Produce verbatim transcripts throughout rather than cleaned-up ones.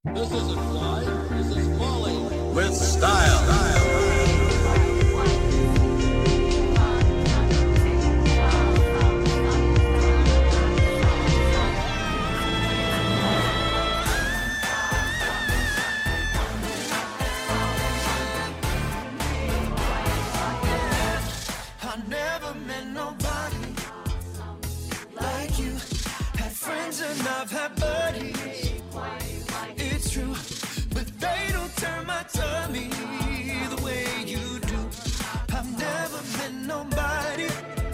This isn't crime, this is folly. With style. I never met nobody like you. Had friends and I've had buddies. It's true, but they don't turn my tummy the way you do. I've never met nobody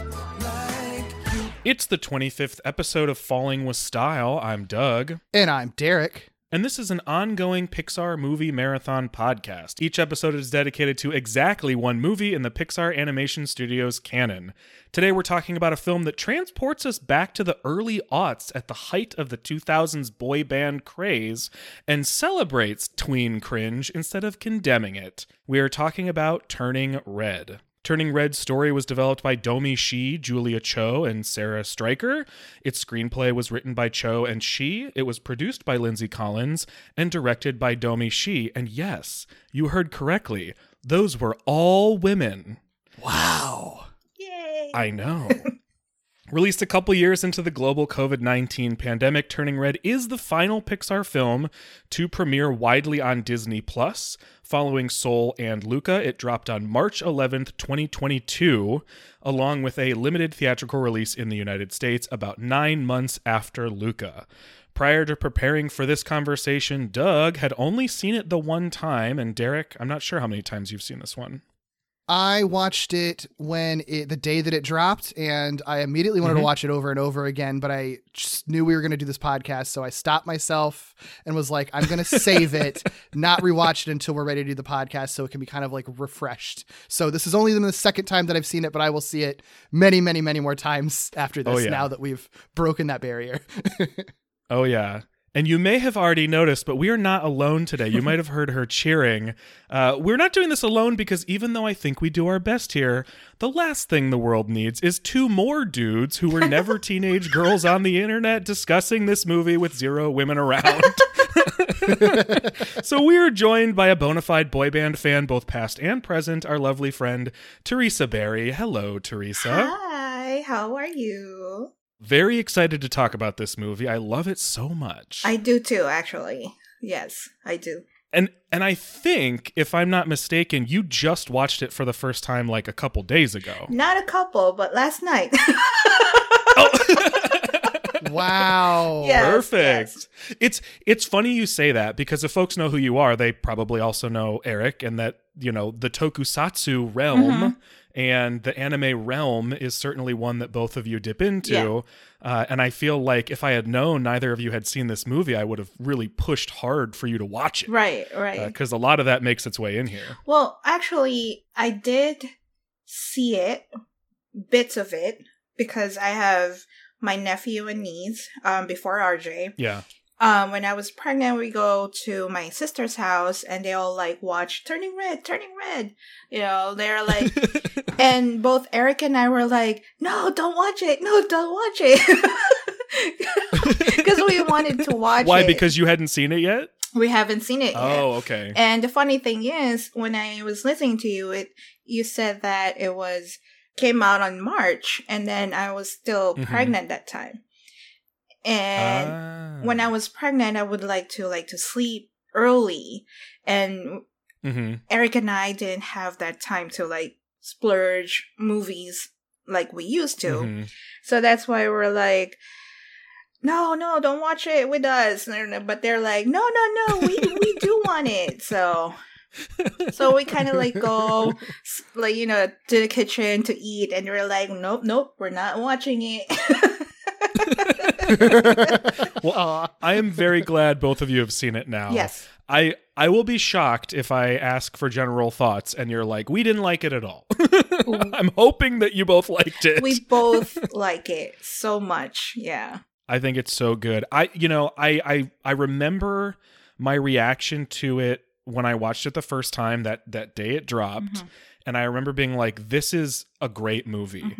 like you. It's the twenty-fifth episode of Falling with Style. I'm Doug. And I'm Derek. And this is an ongoing Pixar movie marathon podcast. Each episode is dedicated to exactly one movie in the Pixar Animation Studios canon. Today we're talking about a film that transports us back to the early aughts at the height of the two thousands boy band craze and celebrates tween cringe instead of condemning it. We are talking about Turning Red. Turning Red's story was developed by Domee Shi, Julia Cho, and Sarah Stryker. Its screenplay was written by Cho and Shi. It was produced by Lindsay Collins and directed by Domee Shi. And yes, you heard correctly. Those were all women. Wow. Yay. I know. Released a couple years into the global covid nineteen pandemic, Turning Red is the final Pixar film to premiere widely on Disney Plus. Following Soul and Luca, it dropped on March eleventh, twenty twenty-two, along with a limited theatrical release in the United States about nine months after Luca. Prior to preparing for this conversation, Doug had only seen it the one time, and Derek, I'm not sure how many times you've seen this one. I watched it when it, the day that it dropped, and I immediately wanted Mm-hmm. to watch it over and over again, but I just knew we were going to do this podcast, so I stopped myself and was like, I'm going to save it, not rewatch it until we're ready to do the podcast so it can be kind of like refreshed. So this is only the second time that I've seen it, but I will see it many, many, many more times after this Oh, yeah. now that we've broken that barrier. Oh, yeah. And you may have already noticed, but we are not alone today. You might have heard her cheering. Uh, we're not doing this alone because even though I think we do our best here, the last thing the world needs is two more dudes who were never teenage girls on the internet discussing this movie with zero women around. So we are joined by a bona fide boy band fan, both past and present, our lovely friend, Teresa Berry. Hello, Teresa. Hi, how are you? Very excited to talk about this movie. I love it so much. I do too, actually. Yes, I do. And and I think, if I'm not mistaken, you just watched it for the first time like a couple days ago. Not a couple, but last night. Wow. Yes, Perfect. yes. It's it's funny you say that because if folks know who you are, they probably also know Eric, and that, you know, the tokusatsu realm Mm-hmm. and the anime realm is certainly one that both of you dip into. Yeah. Uh, and I feel like if I had known neither of you had seen this movie, I would have really pushed hard for you to watch it. Right, right. Because a lot of that makes its way in here. Well, actually, I did see it, bits of it, because I have my nephew and niece um, before R J. Yeah. Um, when I was pregnant, we go to my sister's house and they all like watch Turning Red, Turning Red. You know, they're like, and both Eric and I were like, no, don't watch it. No, don't watch it. Because we wanted to watch Why? it. Because you hadn't seen it yet? We haven't seen it yet. Oh, okay. And the funny thing is, when I was listening to you, it you said that it was came out on March, and then I was still Mhm. pregnant that time. And Ah. when I was pregnant, I would like to like to sleep early, and Mhm. Eric and I didn't have that time to like splurge movies like we used to. Mhm. So that's why we're like, no, no, don't watch it with us. But they're like, no, no, no, we we do want it. So, so we kind of like go, like, you know, to the kitchen to eat, and we're like, nope, nope, we're not watching it. Well, I am very glad both of you have seen it now. Yes. I I will be shocked if I ask for general thoughts and you're like, we didn't like it at all. I'm hoping that you both liked it. We both like it so much. Yeah. I think it's so good. I you know, I I I remember my reaction to it when I watched it the first time, that that day it dropped. Mhm. And I remember being like, this is a great movie. Mm-hmm.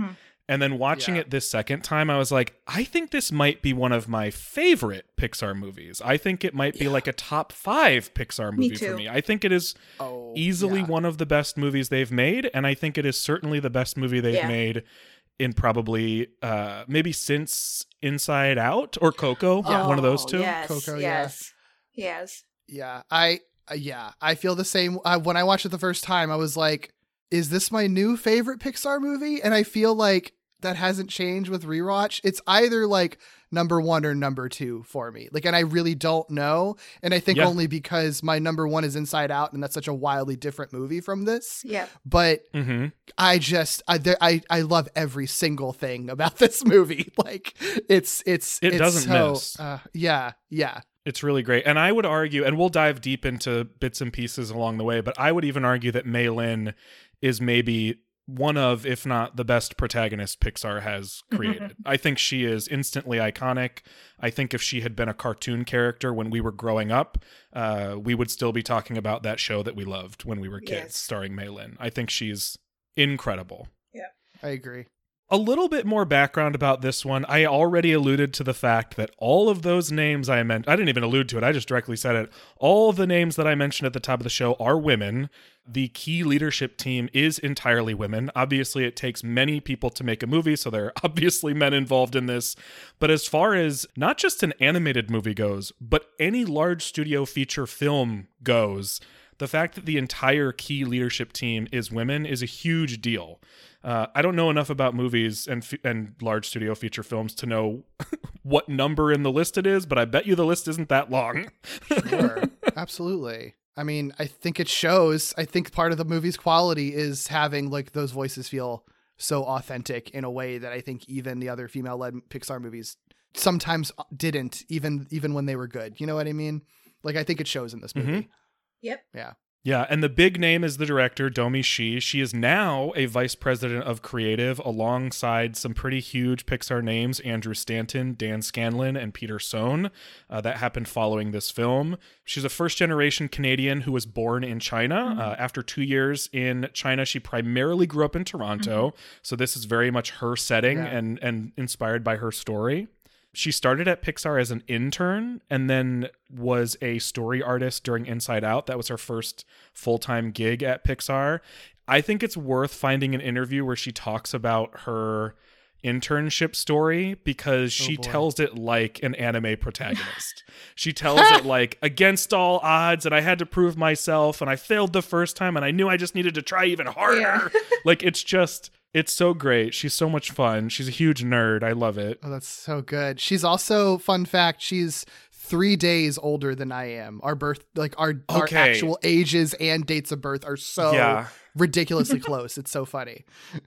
And then watching Yeah. it this second time, I was like, I think this might be one of my favorite Pixar movies. I think it might be like a top five Pixar Me movie for too. me. I think it is Oh, easily yeah. one of the best movies they've made, and I think it is certainly the best movie they've Yeah. made in probably uh, maybe since Inside Out or Coco, one of those Oh, two. Yes, Coco, yeah. yes, yes. Yeah, I uh, yeah, I feel the same. Uh, when I watched it the first time, I was like, "Is this my new favorite Pixar movie?" And I feel like that hasn't changed with rewatch. It's either like number one or number two for me. Like, and I really don't know. And I think Yeah. only because my number one is Inside Out, and that's such a wildly different movie from this. Yep. But Mm-hmm. I just I there, I I love every single thing about this movie. Like, it's it's It it's doesn't so, miss. Uh, yeah, yeah. It's really great. And I would argue, and we'll dive deep into bits and pieces along the way, but I would even argue that Mei Lin is maybe one of, if not the best protagonist Pixar has created. I think she is instantly iconic. I think if she had been a cartoon character when we were growing up, uh, we would still be talking about that show that we loved when we were kids, Yes. starring Mei Lin. I think she's incredible. I agree. A little bit more background about this one. I already alluded to the fact that all of those names I meant, I didn't even allude to it, I just directly said it. All of the names that I mentioned at the top of the show are women. The key leadership team is entirely women. Obviously, it takes many people to make a movie, so there are obviously men involved in this. But as far as not just an animated movie goes, but any large studio feature film goes, the fact that the entire key leadership team is women is a huge deal. Uh, I don't know enough about movies and f- and large studio feature films to know what number in the list it is, but I bet you the list isn't that long. Sure. Absolutely. I mean, I think it shows. I think part of the movie's quality is having like those voices feel so authentic in a way that I think even the other female-led Pixar movies sometimes didn't, even even when they were good. You know what I mean? Like, I think it shows in this movie. Mhm. Yep. Yeah. Yeah, and the big name is the director, Domi Shi. She is now a vice president of creative alongside some pretty huge Pixar names, Andrew Stanton, Dan Scanlon, and Peter Sohn. Uh, that happened following this film. She's a first-generation Canadian who was born in China. Mm-hmm. Uh, after two years in China, she primarily grew up in Toronto, Mm-hmm. so this is very much her setting Yeah. and, and inspired by her story. She started at Pixar as an intern and then was a story artist during Inside Out. That was her first full-time gig at Pixar. I think it's worth finding an interview where she talks about her internship story because she boy. tells it like an anime protagonist. She tells it like against all odds, and I had to prove myself, and I failed the first time, and I knew I just needed to try even harder. Yeah. Like, it's just... It's so great. She's so much fun. She's a huge nerd. I love it. Oh, that's so good. She's also, fun fact, she's three days older than I am. Our birth, like our, our Okay. actual ages and dates of birth are so Yeah. ridiculously close. It's so funny.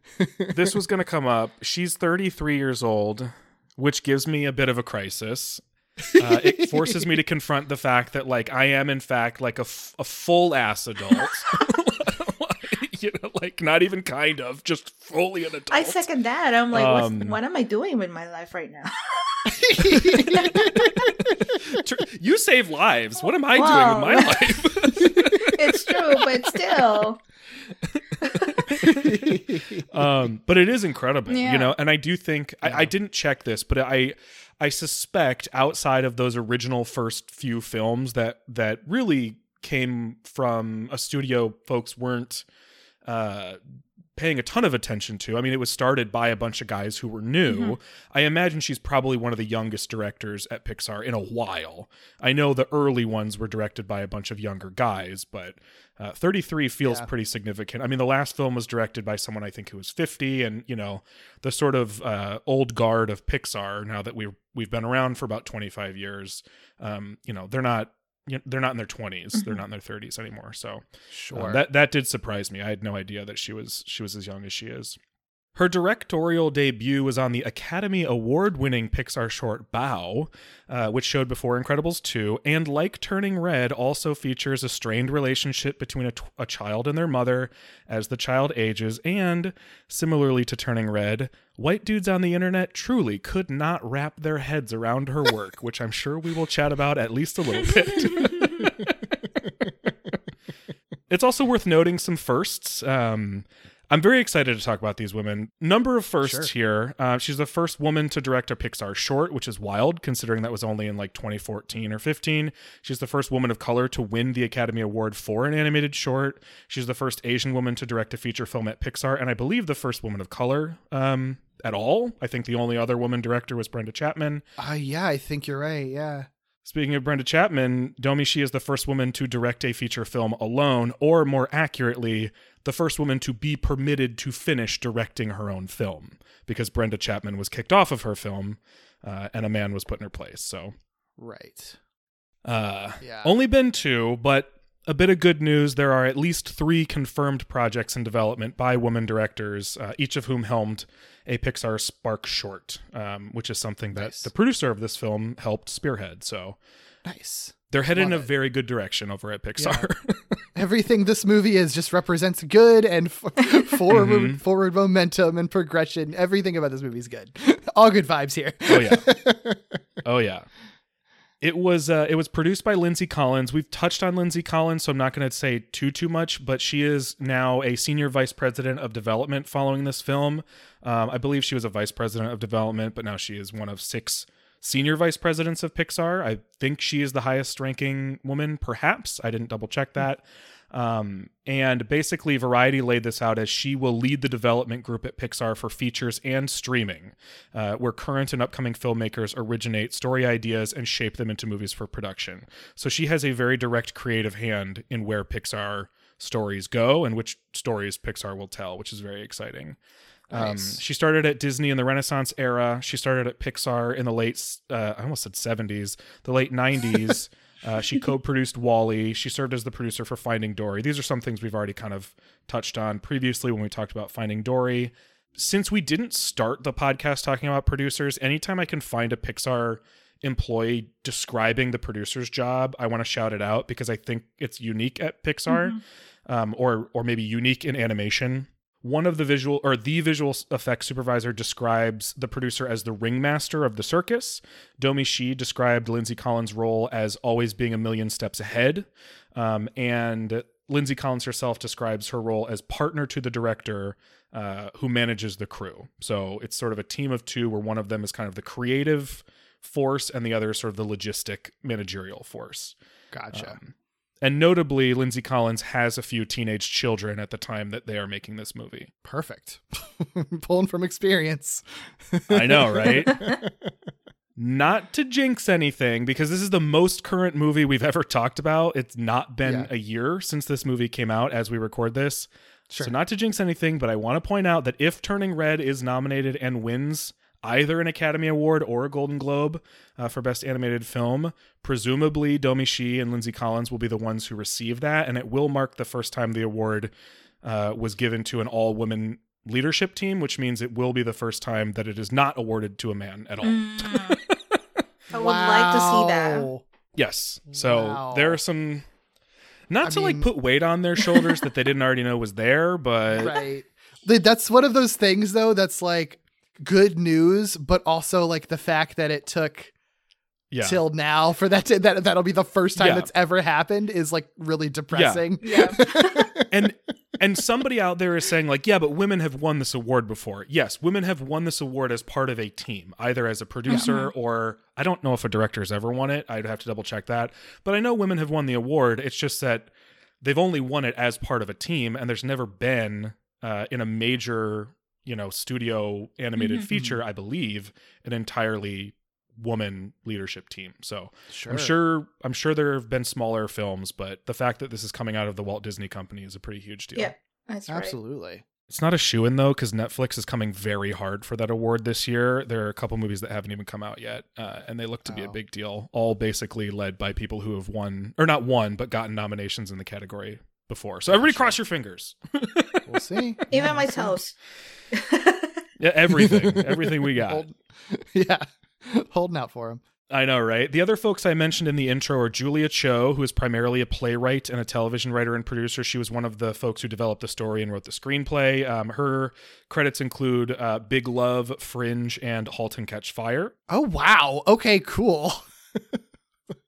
This was going to come up. She's thirty-three years old, which gives me a bit of a crisis. Uh, it forces me to confront the fact that, like, I am in fact like a, f- a full ass adult. You know, like not even kind of, just fully an adult. I second that. I'm like, Um, what's, what am I doing with my life right now? Tr- You save lives. What am I Wow. doing with my life? It's true, but still. um, but it is incredible, Yeah. you know. And I do think I, I didn't check this, but I I suspect outside of those original first few films that that really came from a studio folks weren't uh, paying a ton of attention to. I mean, it was started by a bunch of guys who were new. Mm-hmm. I imagine she's probably one of the youngest directors at Pixar in a while. I know the early ones were directed by a bunch of younger guys, but uh, thirty-three feels Yeah. pretty significant. I mean, the last film was directed by someone I think who was fifty, and you know, the sort of uh, old guard of Pixar. Now that we we've been around for about twenty-five years, um, you know, they're not. You know, they're not in their twenties. They're not in their thirties anymore. So Sure. um, that that did surprise me. I had no idea that she was she was as young as she is. Her directorial debut was on the Academy Award-winning Pixar short Bao, uh, which showed before Incredibles two, and like Turning Red, also features a strained relationship between a, t- a child and their mother as the child ages, and, similarly to Turning Red, white dudes on the internet truly could not wrap their heads around her work, which I'm sure we will chat about at least a little bit. It's also worth noting some firsts. Um, I'm very excited to talk about these women. Number of firsts Sure. here. Uh, she's the first woman to direct a Pixar short, which is wild considering that was only in like twenty fourteen or fifteen. She's the first woman of color to win the Academy Award for an animated short. She's the first Asian woman to direct a feature film at Pixar, and I believe the first woman of color um, at all. I think the only other woman director was Brenda Chapman. Uh, yeah, I think you're right. Yeah. Speaking of Brenda Chapman, Domi Shi is the first woman to direct a feature film alone, or more accurately, the first woman to be permitted to finish directing her own film, because Brenda Chapman was kicked off of her film uh, and a man was put in her place. So, Right. uh, Yeah. only been two, but a bit of good news. There are at least three confirmed projects in development by women directors, uh, each of whom helmed a Pixar Spark short, um, which is something that Nice. the producer of this film helped spearhead. So Nice. they're headed in a Love it. very good direction over at Pixar. Everything this movie is just represents good and f- forward Mhm. forward momentum and progression. Everything about this movie is good. All good vibes here. Oh yeah. Oh yeah. It was uh, it was produced by Lindsay Collins. We've touched on Lindsay Collins, so I'm not going to say too too much, but she is now a senior vice president of development following this film. Um, I believe she was a vice president of development, but now she is one of six senior vice presidents of Pixar. I think she is the highest ranking woman, perhaps. I didn't double check that. Um, and basically, Variety laid this out as she will lead the development group at Pixar for features and streaming, uh, where current and upcoming filmmakers originate story ideas and shape them into movies for production. So she has a very direct creative hand in where Pixar stories go and which stories Pixar will tell, which is very exciting. Um, Nice. she started at Disney in the Renaissance era. She started at Pixar in the late, uh, I almost said seventies, the late nineties. Uh, she co-produced WALL-E. She served as the producer for Finding Dory. These are some things we've already kind of touched on previously when we talked about Finding Dory. Since we didn't start the podcast talking about producers, anytime I can find a Pixar employee describing the producer's job, I want to shout it out because I think it's unique at Pixar, Mm-hmm. um, or or maybe unique in animation. One of the visual or the visual effects supervisor describes the producer as the ringmaster of the circus. Domi Shi described Lindsay Collins' role as always being a million steps ahead. Um, and Lindsay Collins herself describes her role as partner to the director uh, who manages the crew. So it's sort of a team of two where one of them is kind of the creative force and the other is sort of the logistic managerial force. Gotcha. Um, and notably, Lindsay Collins has a few teenage children at the time that they are making this movie. Perfect. Pulling from experience. I know, right? Not to jinx anything, because this is the most current movie we've ever talked about. It's not been Yeah. a year since this movie came out as we record this. Sure. So not to jinx anything, but I want to point out that if Turning Red is nominated and wins either an Academy Award or a Golden Globe uh, for Best Animated Film, presumably Domi Shi and Lindsay Collins will be the ones who receive that, and it will mark the first time the award uh, was given to an all-women leadership team, which means it will be the first time that it is not awarded to a man at all. Mm. I would like to see that. Wow. Yes. So Wow. there are some, not I to like mean- put weight on their shoulders that they didn't already know was there, but Right. Th- That's one of those things, though, that's like good news, but also like the fact that it took yeah. till now for that to, that that'll be the first time Yeah. that's ever happened is like really depressing. Yeah. and and somebody out there is saying like, yeah, but women have won this award before. Yes, women have won this award as part of a team, either as a producer or I don't know if a director has ever won it. I'd have to double check that. But I know women have won the award. It's just that they've only won it as part of a team, and there's never been uh, in a major, you know, studio animated Mhm. feature, I believe, an entirely woman leadership team. So Sure. I'm sure I'm sure there have been smaller films, but the fact that this is coming out of the Walt Disney Company is a pretty huge deal. Yeah, that's right. Absolutely. It's not a shoo-in though, because Netflix is coming very hard for that award this year. There are a couple movies that haven't even come out yet, uh, and they look to be a Oh. big deal. All basically led by people who have won, or not won, but gotten nominations in the category before. So everybody, Gotcha. cross your fingers. We'll see. Even Yeah, my we'll see. toes. Yeah, everything, everything we got. Hold- yeah. Holding out for him. I know, right? The other folks I mentioned in the intro are Julia Cho, who is primarily a playwright and a television writer and producer. She was one of the folks who developed the story and wrote the screenplay. Um, her credits include uh, Big Love, Fringe, and *Halt and Catch Fire*. Oh, wow. Okay, cool.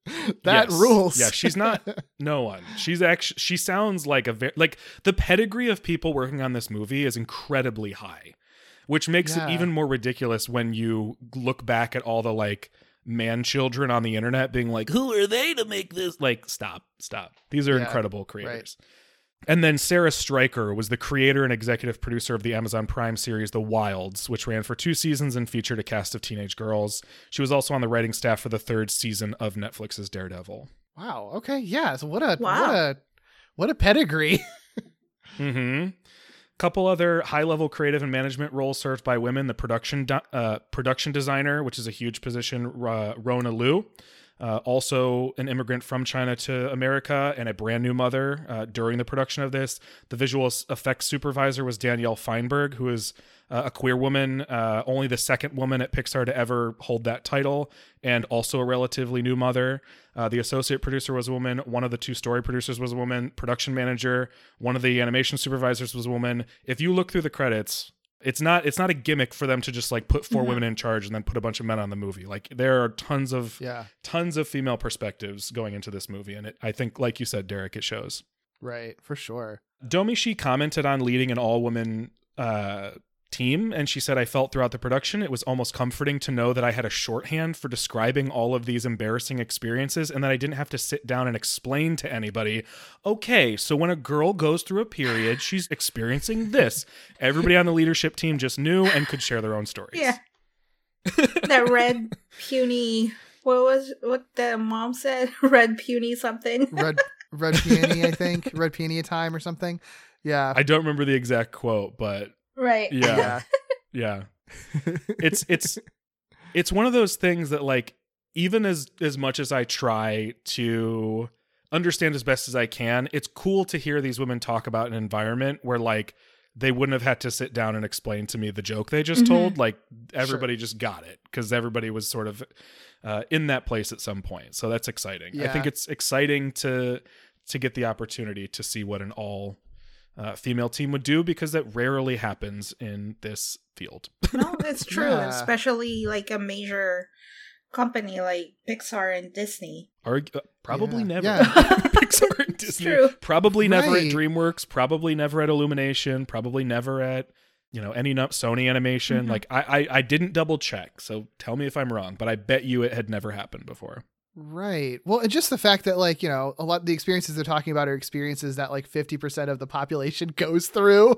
that Yes. rules. Yeah, she's not no one. She's actually she sounds like a very like the pedigree of people working on this movie is incredibly high, which makes Yeah. it even more ridiculous when you look back at all the like man children on the internet being like, who are they to make this? Like, stop, stop. These are Yeah, incredible creators. And then Sarah Stryker was the creator and executive producer of the Amazon Prime series The Wilds, which ran for two seasons and featured a cast of teenage girls. She was also on the writing staff for the third season of Netflix's Daredevil. Wow. Okay. Yeah. So what a Wow. what a what a pedigree. Mm-hmm. Couple other high-level creative and management roles served by women. The production de- uh, production designer, which is a huge position, uh, Rona Liu. Uh, also an immigrant from China to America and a brand new mother uh, during the production of this. The visual effects supervisor was Danielle Feinberg, who is uh, a queer woman, uh, only the second woman at Pixar to ever hold that title, and also a relatively new mother. Uh, the associate producer was a woman. One of the two story producers was a woman. Production manager, one of the animation supervisors was a woman. If you look through the credits, It's not it's not a gimmick for them to just like put four Mhm. women in charge and then put a bunch of men on the movie. Like there are tons of Yeah. tons of female perspectives going into this movie, and it, I think, like you said, Derek, it shows. Right. For sure. Domishi commented on leading an all-woman uh, team, and she said, I felt throughout the production it was almost comforting to know that I had a shorthand for describing all of these embarrassing experiences and that I didn't have to sit down and explain to anybody, okay, so when a girl goes through a period, she's experiencing this. Everybody on the leadership team just knew and could share their own stories. Yeah. That red puny. What was what the mom said? Red puny something. Red Red Peony, I think. Red Peony time or something. Yeah. I don't remember the exact quote, but Right. yeah. Yeah. Yeah. It's it's it's one of those things that, like, even as as much as I try to understand as best as I can, it's cool to hear these women talk about an environment where, like, they wouldn't have had to sit down and explain to me the joke they just Mhm. told. Like, everybody just got it because everybody was sort of uh, in that place at some point. So that's exciting. I Yeah. think it's exciting to to get the opportunity to see what an all uh, female team would do, because that rarely happens in this field. No, it's true. Yeah. Especially like a major company like Pixar and Disney. Arg- uh, probably Yeah. never. Yeah. Pixar and Disney. true. Probably never Right. at DreamWorks. Probably never at Illumination. Probably never at, you know, any no- Sony Animation. Mhm. Like, I, I I didn't double check, so tell me if I'm wrong, but I bet you it had never happened before. Right. Well, and just the fact that, like, you know, a lot of the experiences they're talking about are experiences that like fifty percent of the population goes through.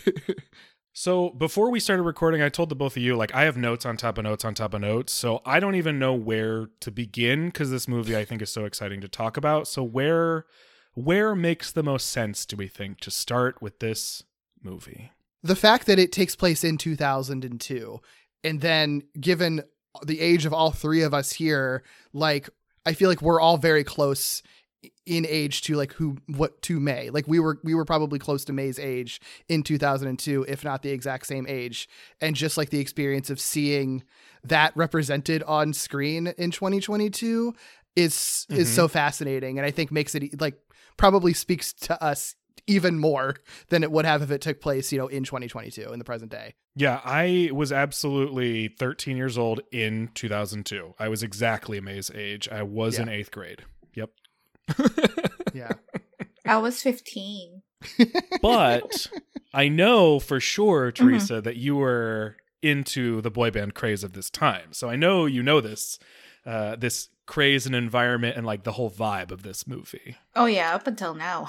So before we started recording, I told the both of you, like, I have notes on top of notes on top of notes. So I don't even know where to begin, because this movie I think is so exciting to talk about. So where where makes the most sense, do we think, to start with this movie? The fact that it takes place in two thousand two, and then given the age of all three of us here, like, I feel like we're all very close in age to like who what to May. Like we were we were probably close to May's age in two thousand two, if not the exact same age. And just like the experience of seeing that represented on screen in twenty twenty-two is Mhm. is so fascinating, and I think makes it like probably speaks to us even more than it would have if it took place, you know, in twenty twenty-two in the present day. Yeah, I was absolutely thirteen years old in two thousand two. I was exactly May's age. I was Yeah. in eighth grade. Yep. Yeah. I was fifteen. But I know for sure, Teresa, that you were into the boy band craze of this time. So I know you know this, uh, this craze and environment and like the whole vibe of this movie. Oh yeah, up until now.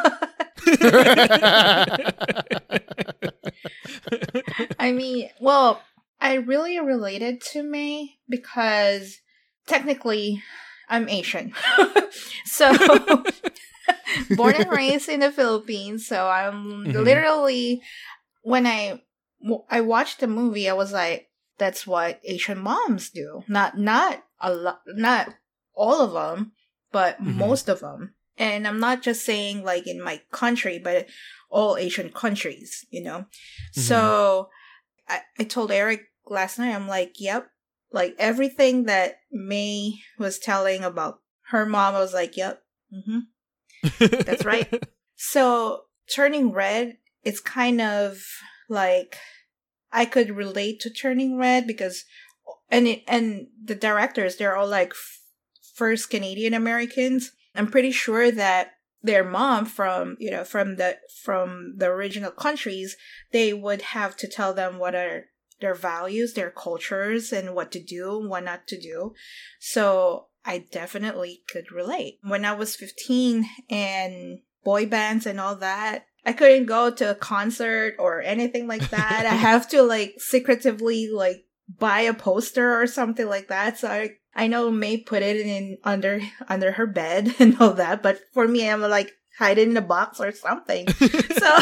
I mean, well, I really related to May because technically I'm Asian. So born and raised in the Philippines, so I'm Mhm. literally when I I watched the movie, I was like, that's what Asian moms do. Not not a lot, not all of them, but Mhm. most of them. And I'm not just saying like in my country, but all Asian countries, you know? Mhm. So I, I told Eric last night, I'm like, yep. Like everything that May was telling about her mom, I was like, yep. Mm-hmm. That's right. So Turning Red, it's kind of like I could relate to Turning Red because, and it, and the directors, they're all like f- first Canadian Americans. I'm pretty sure that their mom from, you know, from the from the original countries, they would have to tell them what are their values, their cultures, and what to do, what not to do. So I definitely could relate. When I was fifteen and boy bands and all that, I couldn't go to a concert or anything like that. I have to like secretively like buy a poster or something like that. So I, I know May put it in under under her bed and all that, but for me, I'm like hide it in a box or something. So.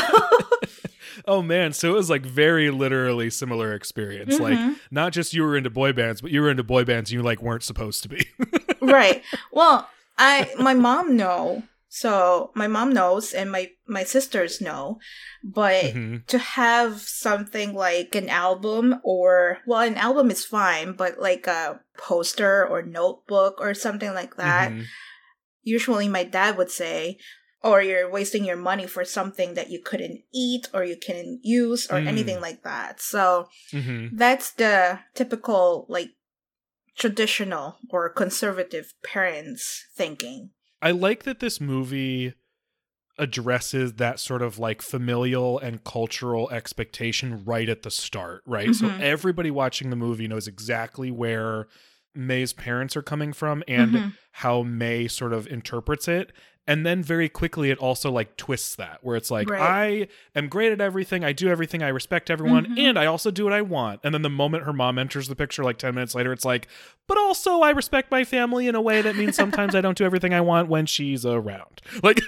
Oh man, so it was like very literally similar experience. Mm-hmm. Like not just you were into boy bands, but you were into boy bands you like weren't supposed to be. Right. Well, I my mom know. So my mom knows and my my sisters know. But Mm-hmm. to have something like an album or well, an album is fine, but like a poster or notebook or something like that. Mhm. Usually my dad would say, or you're wasting your money for something that you couldn't eat or you couldn't use or Mm. anything like that. So Mhm. that's the typical, like, traditional or conservative parents thinking. I like that this movie addresses that sort of like familial and cultural expectation right at the start, right? So Mhm. everybody watching the movie knows exactly where May's parents are coming from and Mhm. how May sort of interprets it. And then very quickly it also like twists that where it's like, Right. I am great at everything. I do everything. I respect everyone. Mhm. And I also do what I want. And then the moment her mom enters the picture, like ten minutes later, it's like, but also I respect my family in a way that means sometimes I don't do everything I want when she's around. Like,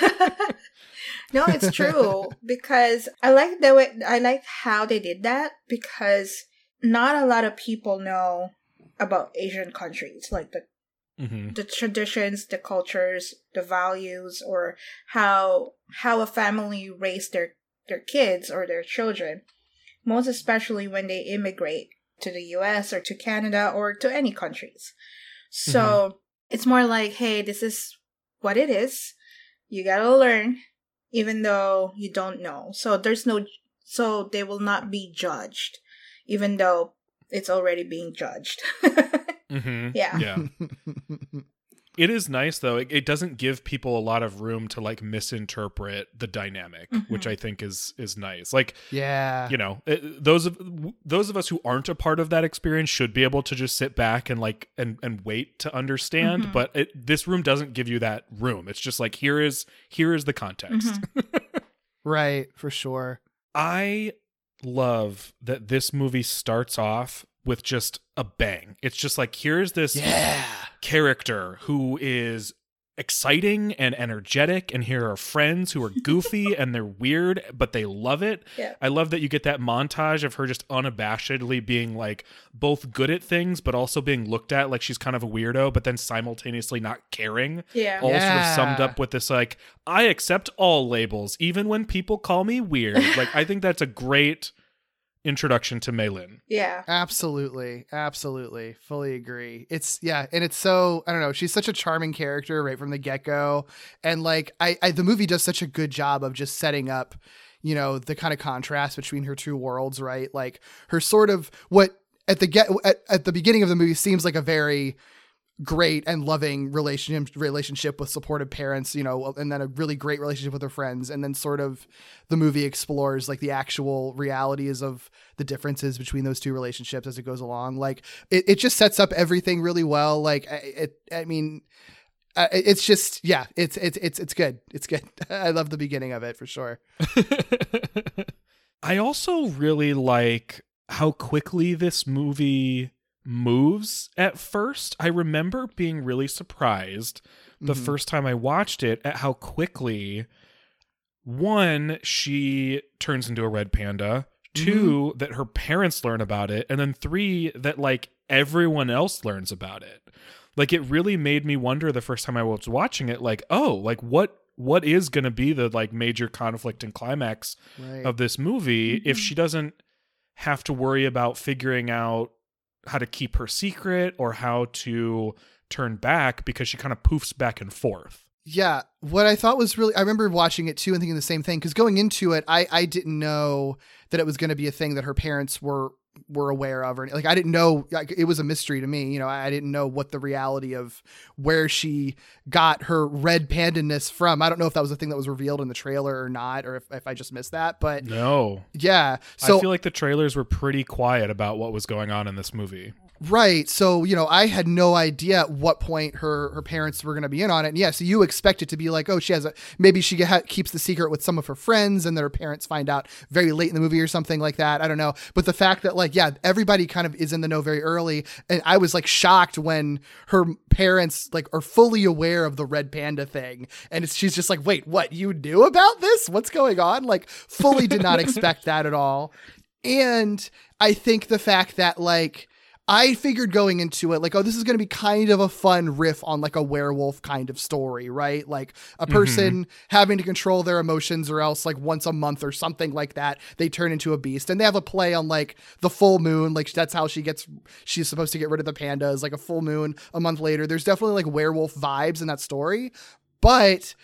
No, it's true because I like the way I like how they did that because not a lot of people know about Asian countries, like the Mhm. the traditions, the cultures, the values, or how how a family raised their their kids or their children. Most especially when they immigrate to the U S or to Canada or to any countries. So it's more like, hey, this is what it is. You gotta learn, even though you don't know. So there's no, so they will not be judged, even though it's already being judged. Mhm. Yeah. Yeah. It is nice though. It, it doesn't give people a lot of room to like misinterpret the dynamic, Mhm. which I think is is nice. Like, Yeah. you know, it, those of those of us who aren't a part of that experience should be able to just sit back and like and and wait to understand. Mhm. But it, this room doesn't give you that room. It's just like here is here is the context. Mhm. Right, for sure. I love that this movie starts off with just a bang. It's just like here's this Yeah. character who is exciting and energetic, and here are friends who are goofy and they're weird, but they love it. Yeah. I love that you get that montage of her just unabashedly being like both good at things, but also being looked at like she's kind of a weirdo, but then simultaneously not caring. Yeah. All sort of summed Yeah. up with this like, I accept all labels, even when people call me weird. Like, I think that's a great introduction to Mei Lin. Yeah. Absolutely. Absolutely. Fully agree. It's yeah, and it's so I don't know, she's such a charming character right from the get-go. And like I, I the movie does such a good job of just setting up, you know, the kind of contrast between her two worlds, right? Like her sort of what at the get at, at the beginning of the movie seems like a very great and loving relationship relationship with supportive parents, you know, and then a really great relationship with her friends. And then sort of the movie explores like the actual realities of the differences between those two relationships as it goes along. Like it, it just sets up everything really well. Like it, I mean, uh, it's just, yeah, it's, it's, it's, it's good. It's good. I love the beginning of it for sure. I also really like how quickly this movie moves at first. I remember being really surprised the Mhm. first time I watched it at how quickly, one, she turns into a red panda, two, that her parents learn about it, and then three, that like everyone else learns about it. Like it really made me wonder the first time I was watching it, like, oh, like what what is going to be the like major conflict and climax Right. of this movie if Mhm. she doesn't have to worry about figuring out how to keep her secret or how to turn back, because she kind of poofs back and forth. Yeah, what I thought was really, I remember watching it too and thinking the same thing, because going into it, I, I didn't know that it was going to be a thing that her parents were were aware of, or like I didn't know, like it was a mystery to me. You know, I didn't know what the reality of where she got her red panda-ness from. I don't know if that was a thing that was revealed in the trailer or not, or if, if I just missed that, but no. Yeah. So I feel like the trailers were pretty quiet about what was going on in this movie. Right. So, you know, I had no idea at what point her, her parents were going to be in on it. And yeah, so you expect it to be like, oh, she has a, maybe she ha- keeps the secret with some of her friends and their parents find out very late in the movie or something like that. I don't know. But the fact that like, yeah, everybody kind of is in the know very early. And I was like shocked when her parents like are fully aware of the red panda thing. And it's, she's just like, wait, what, you knew about this? What's going on? Like fully did not expect that at all. And I think the fact that like, I figured going into it, like, oh, this is going to be kind of a fun riff on like a werewolf kind of story, right? Like a person mm-hmm. having to control their emotions or else like once a month or something like that, they turn into a beast. And they have a play on like the full moon. Like that's how she gets, she's supposed to get rid of the pandas, like a full moon a month later. There's definitely like werewolf vibes in that story. But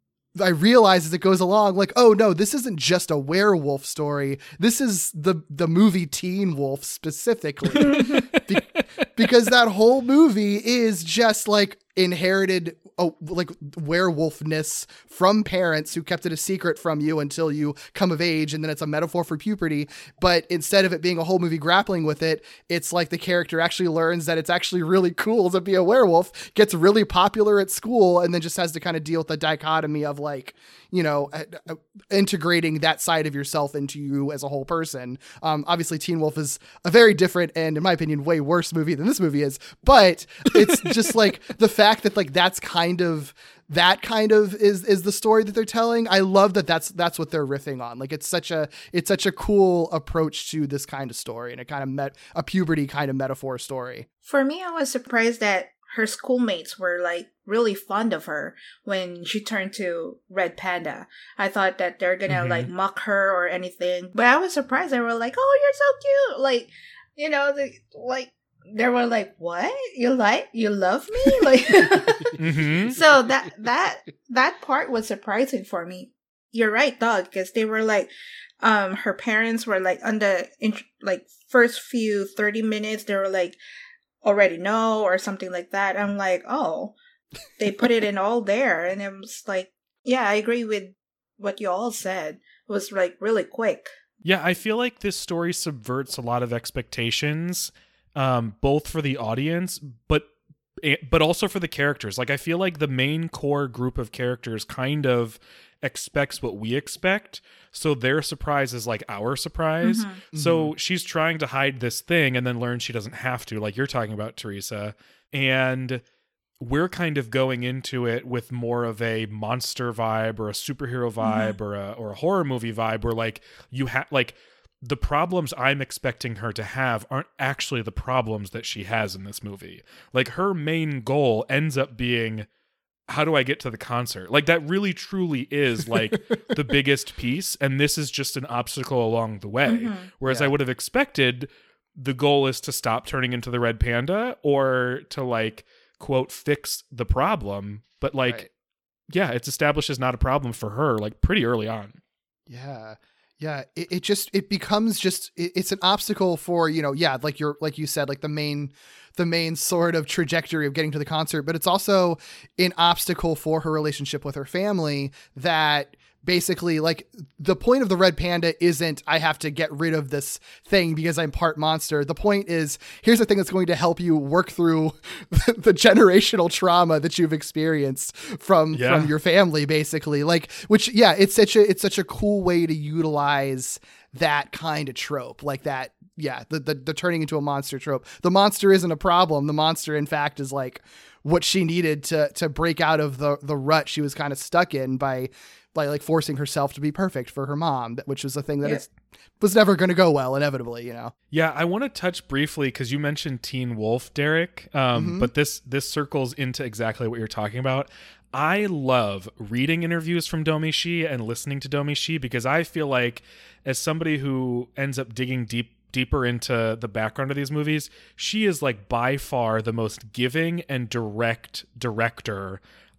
I realize as it goes along, like, oh no, this isn't just a werewolf story. This is the the movie Teen Wolf specifically, Be- because that whole movie is just like inherited oh, like werewolfness from parents who kept it a secret from you until you come of age, and then it's a metaphor for puberty. But instead of it being a whole movie grappling with it, it's like the character actually learns that it's actually really cool to be a werewolf, gets really popular at school, and then just has to kind of deal with the dichotomy of like, you know, uh, uh, integrating that side of yourself into you as a whole person. Um, obviously Teen Wolf is a very different and in my opinion, way worse movie than this movie is, but it's just like the fact that like, that's kind of, that kind of is, is the story that they're telling. I love that that's, that's what they're riffing on. Like, it's such a, it's such a cool approach to this kind of story and a kind of met a puberty kind of metaphor story. For me, I was surprised that her schoolmates were like really fond of her when she turned to Red Panda. I thought that they're gonna mm-hmm. like mock her or anything, but I was surprised. They were like, "Oh, you're so cute!" Like, you know, the, like they were like, "What? You like? You love me?" Like, mm-hmm. So that that that part was surprising for me. You're right, Doug, because they were like, um, her parents were like on the int- like first few thirty minutes, they were like, already know or something like that. I'm like, oh, they put it in all there. And it was like, yeah, I agree with what you all said. It was like really quick. Yeah, I feel like this story subverts a lot of expectations, um, both for the audience, but but also for the characters. Like, I feel like the main core group of characters kind of expects what we expect, so their surprise is like our surprise. Mm-hmm. So mm-hmm. she's trying to hide this thing and then learns she doesn't have to, like you're talking about, Teresa. And we're kind of going into it with more of a monster vibe or a superhero vibe mm-hmm. or a or a horror movie vibe, where like you have like the problems I'm expecting her to have aren't actually the problems that she has in this movie. Like, her main goal ends up being, how do I get to the concert? Like, that really truly is like the biggest piece. And this is just an obstacle along the way. Mm-hmm. Whereas yeah. I would have expected the goal is to stop turning into the red panda or to like, quote, fix the problem. But like, right. yeah, it's established as not a problem for her, like pretty early on. Yeah. Yeah. It, it just, it becomes just, it, it's an obstacle for, you know, yeah, like you're, like you said, like the main, the main sort of trajectory of getting to the concert, but it's also an obstacle for her relationship with her family that basically, like, the point of the red panda isn't I have to get rid of this thing because I'm part monster. The point is, here's the thing that's going to help you work through the, the generational trauma that you've experienced from yeah. from your family, basically. Like, which, yeah, it's such a it's such a cool way to utilize that kind of trope, like that. Yeah, the, the the turning into a monster trope. The monster isn't a problem. The monster, in fact, is like what she needed to to break out of the the rut she was kind of stuck in by by like forcing herself to be perfect for her mom, which was a thing that yeah. is, was never going to go well, inevitably, you know? Yeah, I want to touch briefly, because you mentioned Teen Wolf, Derek, um, mm-hmm. but this this circles into exactly what you're talking about. I love reading interviews from Domee Shi and listening to Domee Shi, because I feel like, as somebody who ends up digging deep deeper into the background of these movies, she is like by far the most giving and direct director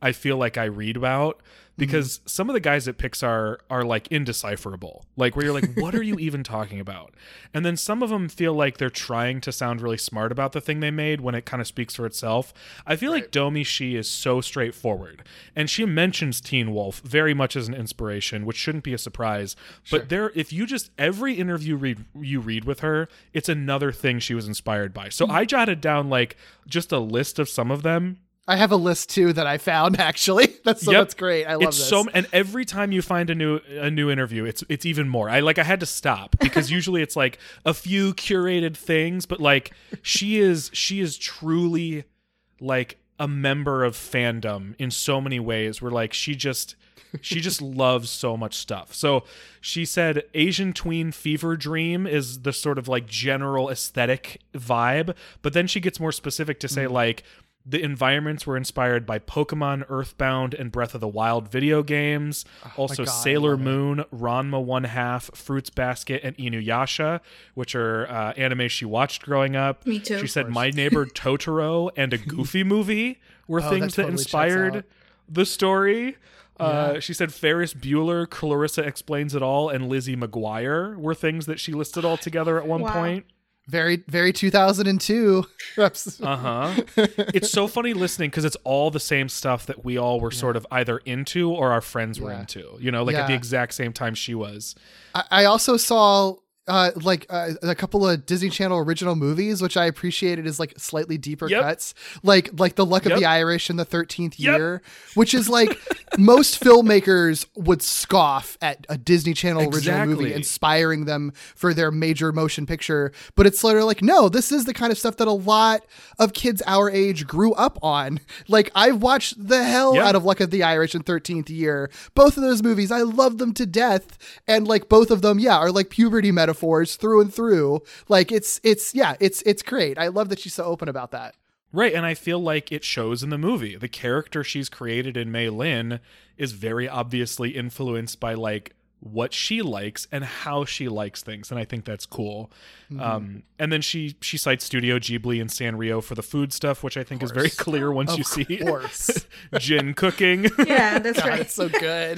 I feel like I read about, because mm-hmm. some of the guys at Pixar are like indecipherable, like where you're like, what are you even talking about? And then some of them feel like they're trying to sound really smart about the thing they made when it kind of speaks for itself. I feel right. like Domee Shi is so straightforward, and she mentions Teen Wolf very much as an inspiration, which shouldn't be a surprise. Sure. But there, if you just every interview read you read with her, it's another thing she was inspired by. So mm-hmm. I jotted down like just a list of some of them. I have a list too that I found actually. That's so yep. that's great. I love it's this. So, and every time you find a new a new interview, it's it's even more. I like I had to stop because usually it's like a few curated things, but like she is she is truly like a member of fandom in so many ways. Where like she just she just loves so much stuff. So she said Asian tween fever dream is the sort of like general aesthetic vibe, but then she gets more specific to say mm. like the environments were inspired by Pokemon, Earthbound, and Breath of the Wild video games. Oh also, God, Sailor Moon, it. Ranma One Half, Fruits Basket, and Inuyasha, which are uh, anime she watched growing up. Me too. She said My Neighbor Totoro and a Goofy movie were oh, things that, totally that inspired the story. Yeah. Uh, she said Ferris Bueller, Clarissa Explains It All, and Lizzie McGuire were things that she listed all together at one wow. point. Very, very two thousand two. uh-huh. It's so funny listening because it's all the same stuff that we all were yeah. sort of either into or our friends were yeah. into, you know, like yeah. at the exact same time she was. I, I also saw uh, like uh, a couple of Disney Channel original movies, which I appreciated as like slightly deeper yep. cuts, like like The Luck yep. of the Irish and The thirteenth yep. Year, which is like most filmmakers would scoff at a Disney Channel original exactly. movie inspiring them for their major motion picture. But it's sort of like, no, this is the kind of stuff that a lot of kids our age grew up on. Like I've watched the hell yep. out of Luck of the Irish and thirteenth Year. Both of those movies, I love them to death. And like both of them, yeah, are like puberty metaphors through and through. Like it's, it's, yeah, it's, it's great. I love that she's so open about that. Right, and I feel like it shows in the movie. The character she's created in Mei Lin is very obviously influenced by like what she likes and how she likes things, and I think that's cool. Mm-hmm. Um, and then she she cites Studio Ghibli and Sanrio for the food stuff, which I think is very clear once of you see course. Jin cooking. Yeah, that's God, right. It's so good.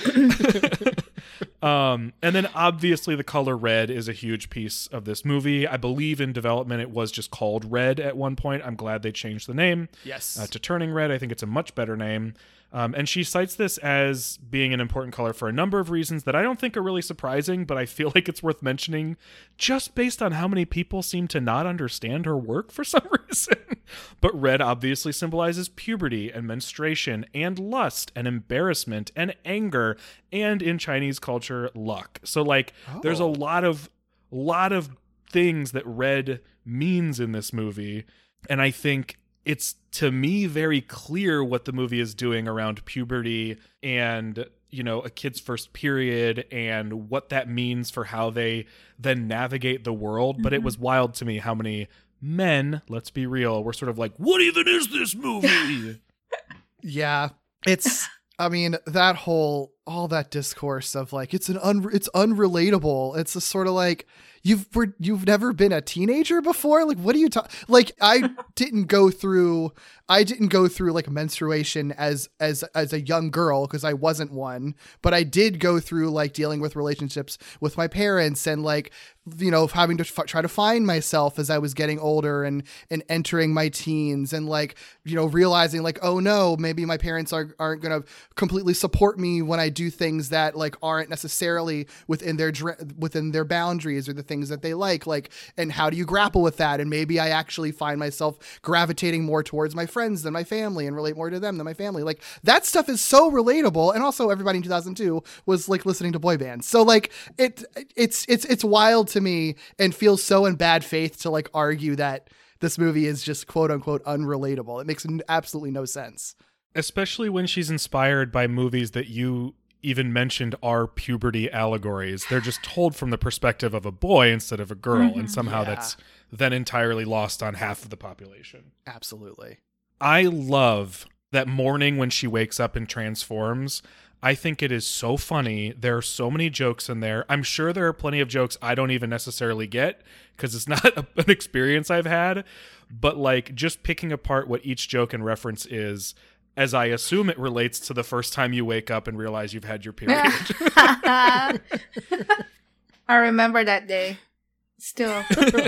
um, and then obviously the color red is a huge piece of this movie. I believe in development it was just called Red at one point. I'm glad they changed the name yes. uh, to Turning Red. I think it's a much better name. Um, and she cites this as being an important color for a number of reasons that I don't think are really surprising, but I feel like it's worth mentioning just based on how many people seem to not understand her work for some reason. But red obviously symbolizes puberty and menstruation and lust and embarrassment and anger and in Chinese culture, luck. So like oh. there's a lot of lot of things that red means in this movie. And I think it's, to me, very clear what the movie is doing around puberty and, you know, a kid's first period and what that means for how they then navigate the world. Mm-hmm. But it was wild to me how many men, let's be real, were sort of like, what even is this movie? Yeah, it's, I mean, that whole, all that discourse of like, it's an un, it's unrelatable. It's a sort of like, You've were, you've never been a teenager before? Like, what are you talking? Like, I didn't go through, I didn't go through like menstruation as, as, as a young girl because I wasn't one, but I did go through like dealing with relationships with my parents and like, you know, having to f- try to find myself as I was getting older and, and entering my teens and like, you know, realizing like, oh no, maybe my parents are, aren't going to completely support me when I do things that like aren't necessarily within their, within their boundaries or the things that they like, like, and how do you grapple with that? And maybe I actually find myself gravitating more towards my friends than my family and relate more to them than my family. Like that stuff is so relatable. And also everybody in two thousand two was like listening to boy bands. So like it, it's, it's, it's wild to me and feels so in bad faith to like argue that this movie is just quote unquote unrelatable. It makes absolutely no sense. Especially when she's inspired by movies that you even mentioned are puberty allegories. They're just told from the perspective of a boy instead of a girl. Mm-hmm. And somehow yeah. that's then entirely lost on half of the population. Absolutely. I love that morning when she wakes up and transforms. I think it is so funny. There are so many jokes in there. I'm sure there are plenty of jokes I don't even necessarily get because it's not a, an experience I've had. But like just picking apart what each joke and reference is, as I assume it relates to the first time you wake up and realize you've had your period. I remember that day. Still.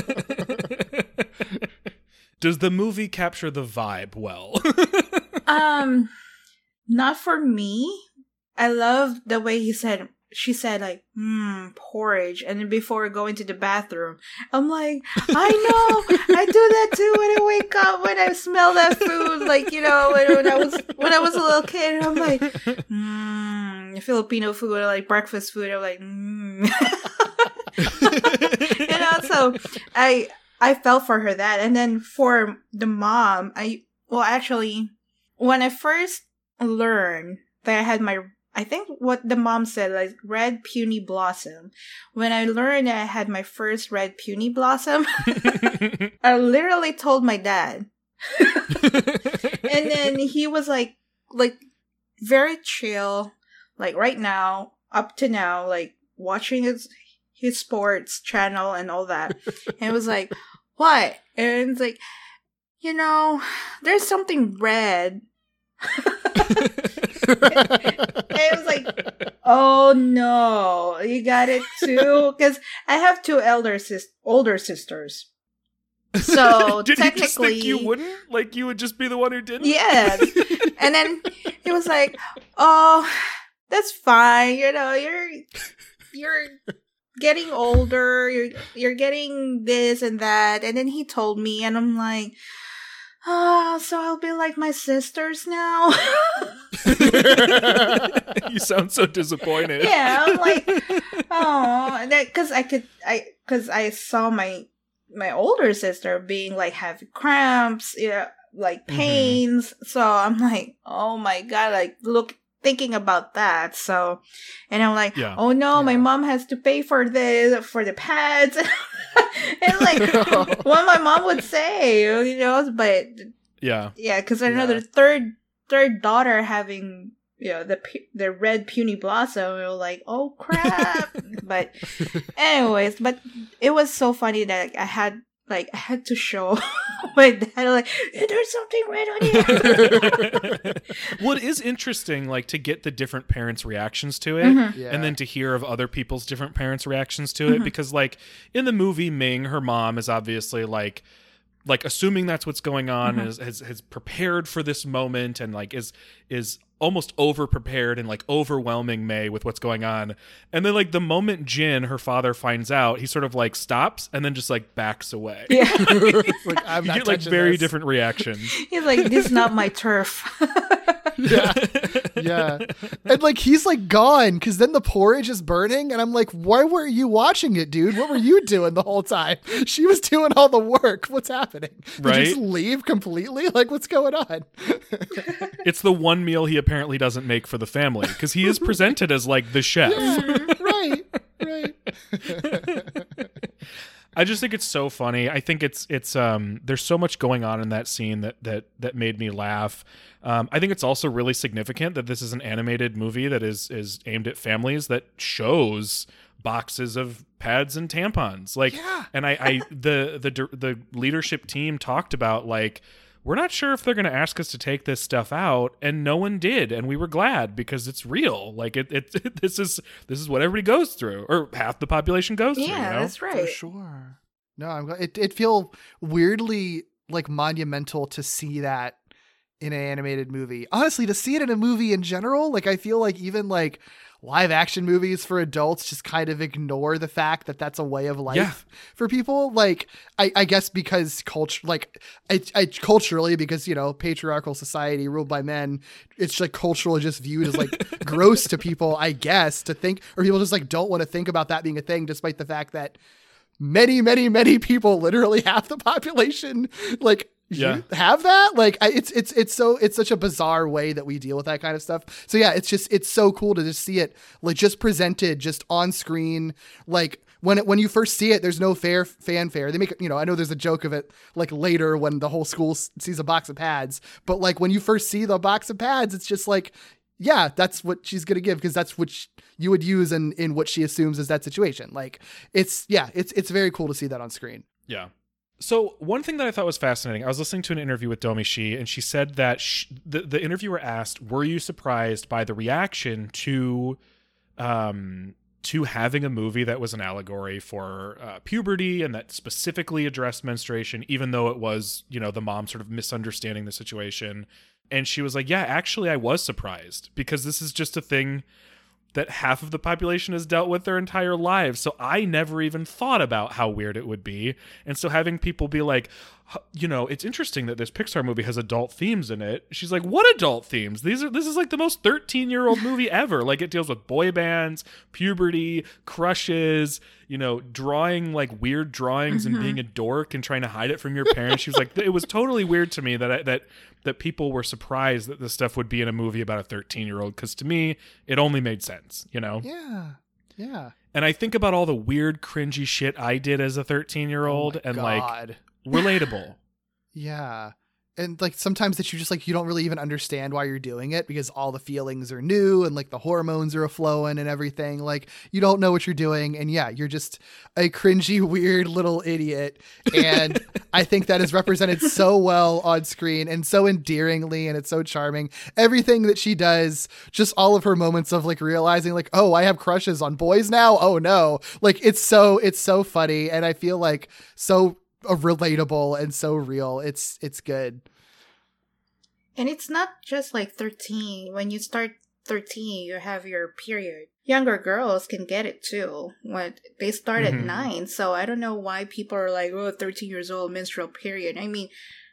Does the movie capture the vibe well? um, not for me. I love the way he said, she said like, mmm, porridge. And then before going to the bathroom, I'm like, I know, I do that too when I wake up, when I smell that food. Like, you know, when, when I was, when I was a little kid, I'm like, mmm, Filipino food, or like breakfast food. I'm like, mmm. You know, so I, I felt for her that. And then for the mom, I, well, actually, when I first learned that I had my, I think what the mom said, like red puny blossom. When I learned that I had my first red puny blossom, I literally told my dad. And then he was like, like very chill, like right now, up to now, like watching his, his sports channel and all that. And it was like, what? And it's like, you know, there's something red. It was like, oh no, you got it too? Because I have two elder sis- older sisters. So Did technically, he just think you wouldn't? Like you would just be the one who didn't? yes. And then it was like, oh, that's fine. You know, you're you're getting older. You're you're getting this and that. And then he told me, and I'm like, oh, so I'll be like my sisters now. You sound so disappointed. Yeah, I'm like, oh, because I could, I because I saw my my older sister being like having cramps, yeah, like pains. Mm-hmm. So I'm like, oh my god, like look, thinking about that. So, and I'm like, yeah. oh no, yeah. my mom has to pay for this for the pads. And like what my mom would say, you know, but yeah, yeah, because another yeah. third third daughter having, you know, the the red puny blossom, we were like, oh crap. But anyways, but it was so funny that I had like I had to show my dad like, there's something red on here. Well, it is interesting, like to get the different parents' reactions to it, mm-hmm. yeah. and then to hear of other people's different parents' reactions to it, mm-hmm. because like in the movie, Ming, her mom is obviously like. like assuming that's what's going on, mm-hmm. is, has has prepared for this moment, and like is is almost over prepared and like overwhelming May with what's going on. And then like the moment Jin, her father, finds out, he sort of like stops and then just like backs away. Yeah. Like, I'm you not get like very this. different reactions. He's like, this is not my turf. Yeah. Yeah. And like he's like gone because then the porridge is burning and I'm like, why were you watching it, dude? What were you doing the whole time? She was doing all the work. What's happening? Did right? you just leave completely? Like what's going on? It's the one meal he apparently doesn't make for the family because he is presented as like the chef. Yeah, right. Right. I just think it's so funny. I think it's it's um there's so much going on in that scene that that that made me laugh. Um, I think it's also really significant that this is an animated movie that is is aimed at families that shows boxes of pads and tampons. Like, yeah. and I, I the the the leadership team talked about like, we're not sure if they're going to ask us to take this stuff out, and no one did, and we were glad because it's real. Like it, it this is this is what everybody goes through, or half the population goes yeah, through. Yeah, you know? That's right. For sure. No, I'm glad. It it feel weirdly like monumental to see that in an animated movie. Honestly, to see it in a movie in general, like I feel like even like live action movies for adults just kind of ignore the fact that that's a way of life yeah. for people. Like, I, I guess because culture, like I, I culturally, because, you know, patriarchal society ruled by men, it's like culturally just viewed as like gross to people, I guess, to think, or people just like don't want to think about that being a thing, despite the fact that many, many, many people, literally half the population, like, yeah. you have that. Like I, it's, it's, it's so, it's such a bizarre way that we deal with that kind of stuff. So yeah, it's just, it's so cool to just see it like just presented just on screen. Like when it, when you first see it, there's no fair fanfare. They make it, you know, I know there's a joke of it like later when the whole school sees a box of pads, but like when you first see the box of pads, it's just like, yeah, that's what she's going to give. Cause that's what sh- you would use in, in what she assumes is that situation. Like it's, yeah, it's, it's very cool to see that on screen. Yeah. So one thing that I thought was fascinating, I was listening to an interview with Domi Shi, and she said that she, the, the interviewer asked, were you surprised by the reaction to um, to having a movie that was an allegory for uh, puberty and that specifically addressed menstruation, even though it was, you know, the mom sort of misunderstanding the situation. And she was like, yeah, actually, I was surprised because this is just a thing that half of the population has dealt with their entire lives. So I never even thought about how weird it would be. And so having people be like, you know, it's interesting that this Pixar movie has adult themes in it. She's like, what adult themes? These are, this is like the most thirteen year old movie ever. Like it deals with boy bands, puberty, crushes, you know, drawing like weird drawings mm-hmm. and being a dork and trying to hide it from your parents. She was like, it was totally weird to me that I, that, that people were surprised that this stuff would be in a movie about a thirteen year old. Cause to me, it only made sense, you know? Yeah. Yeah. And I think about all the weird, cringy shit I did as a thirteen year old oh and God. like relatable. Yeah. And like sometimes that you just like, you don't really even understand why you're doing it because all the feelings are new and like the hormones are flowing and everything. Like you don't know what you're doing. And yeah, you're just a cringy, weird little idiot. And I think that is represented so well on screen and so endearingly. And it's so charming. Everything that she does, just all of her moments of like realizing like, oh, I have crushes on boys now. Oh no. Like it's so, it's so funny. And I feel like so uh, relatable and so real. It's, it's good. And it's not just like thirteen. When you start thirteen, you have your period. Younger girls can get it too. When they start mm-hmm. at nine. So I don't know why people are like, oh, thirteen years old, menstrual period. I mean,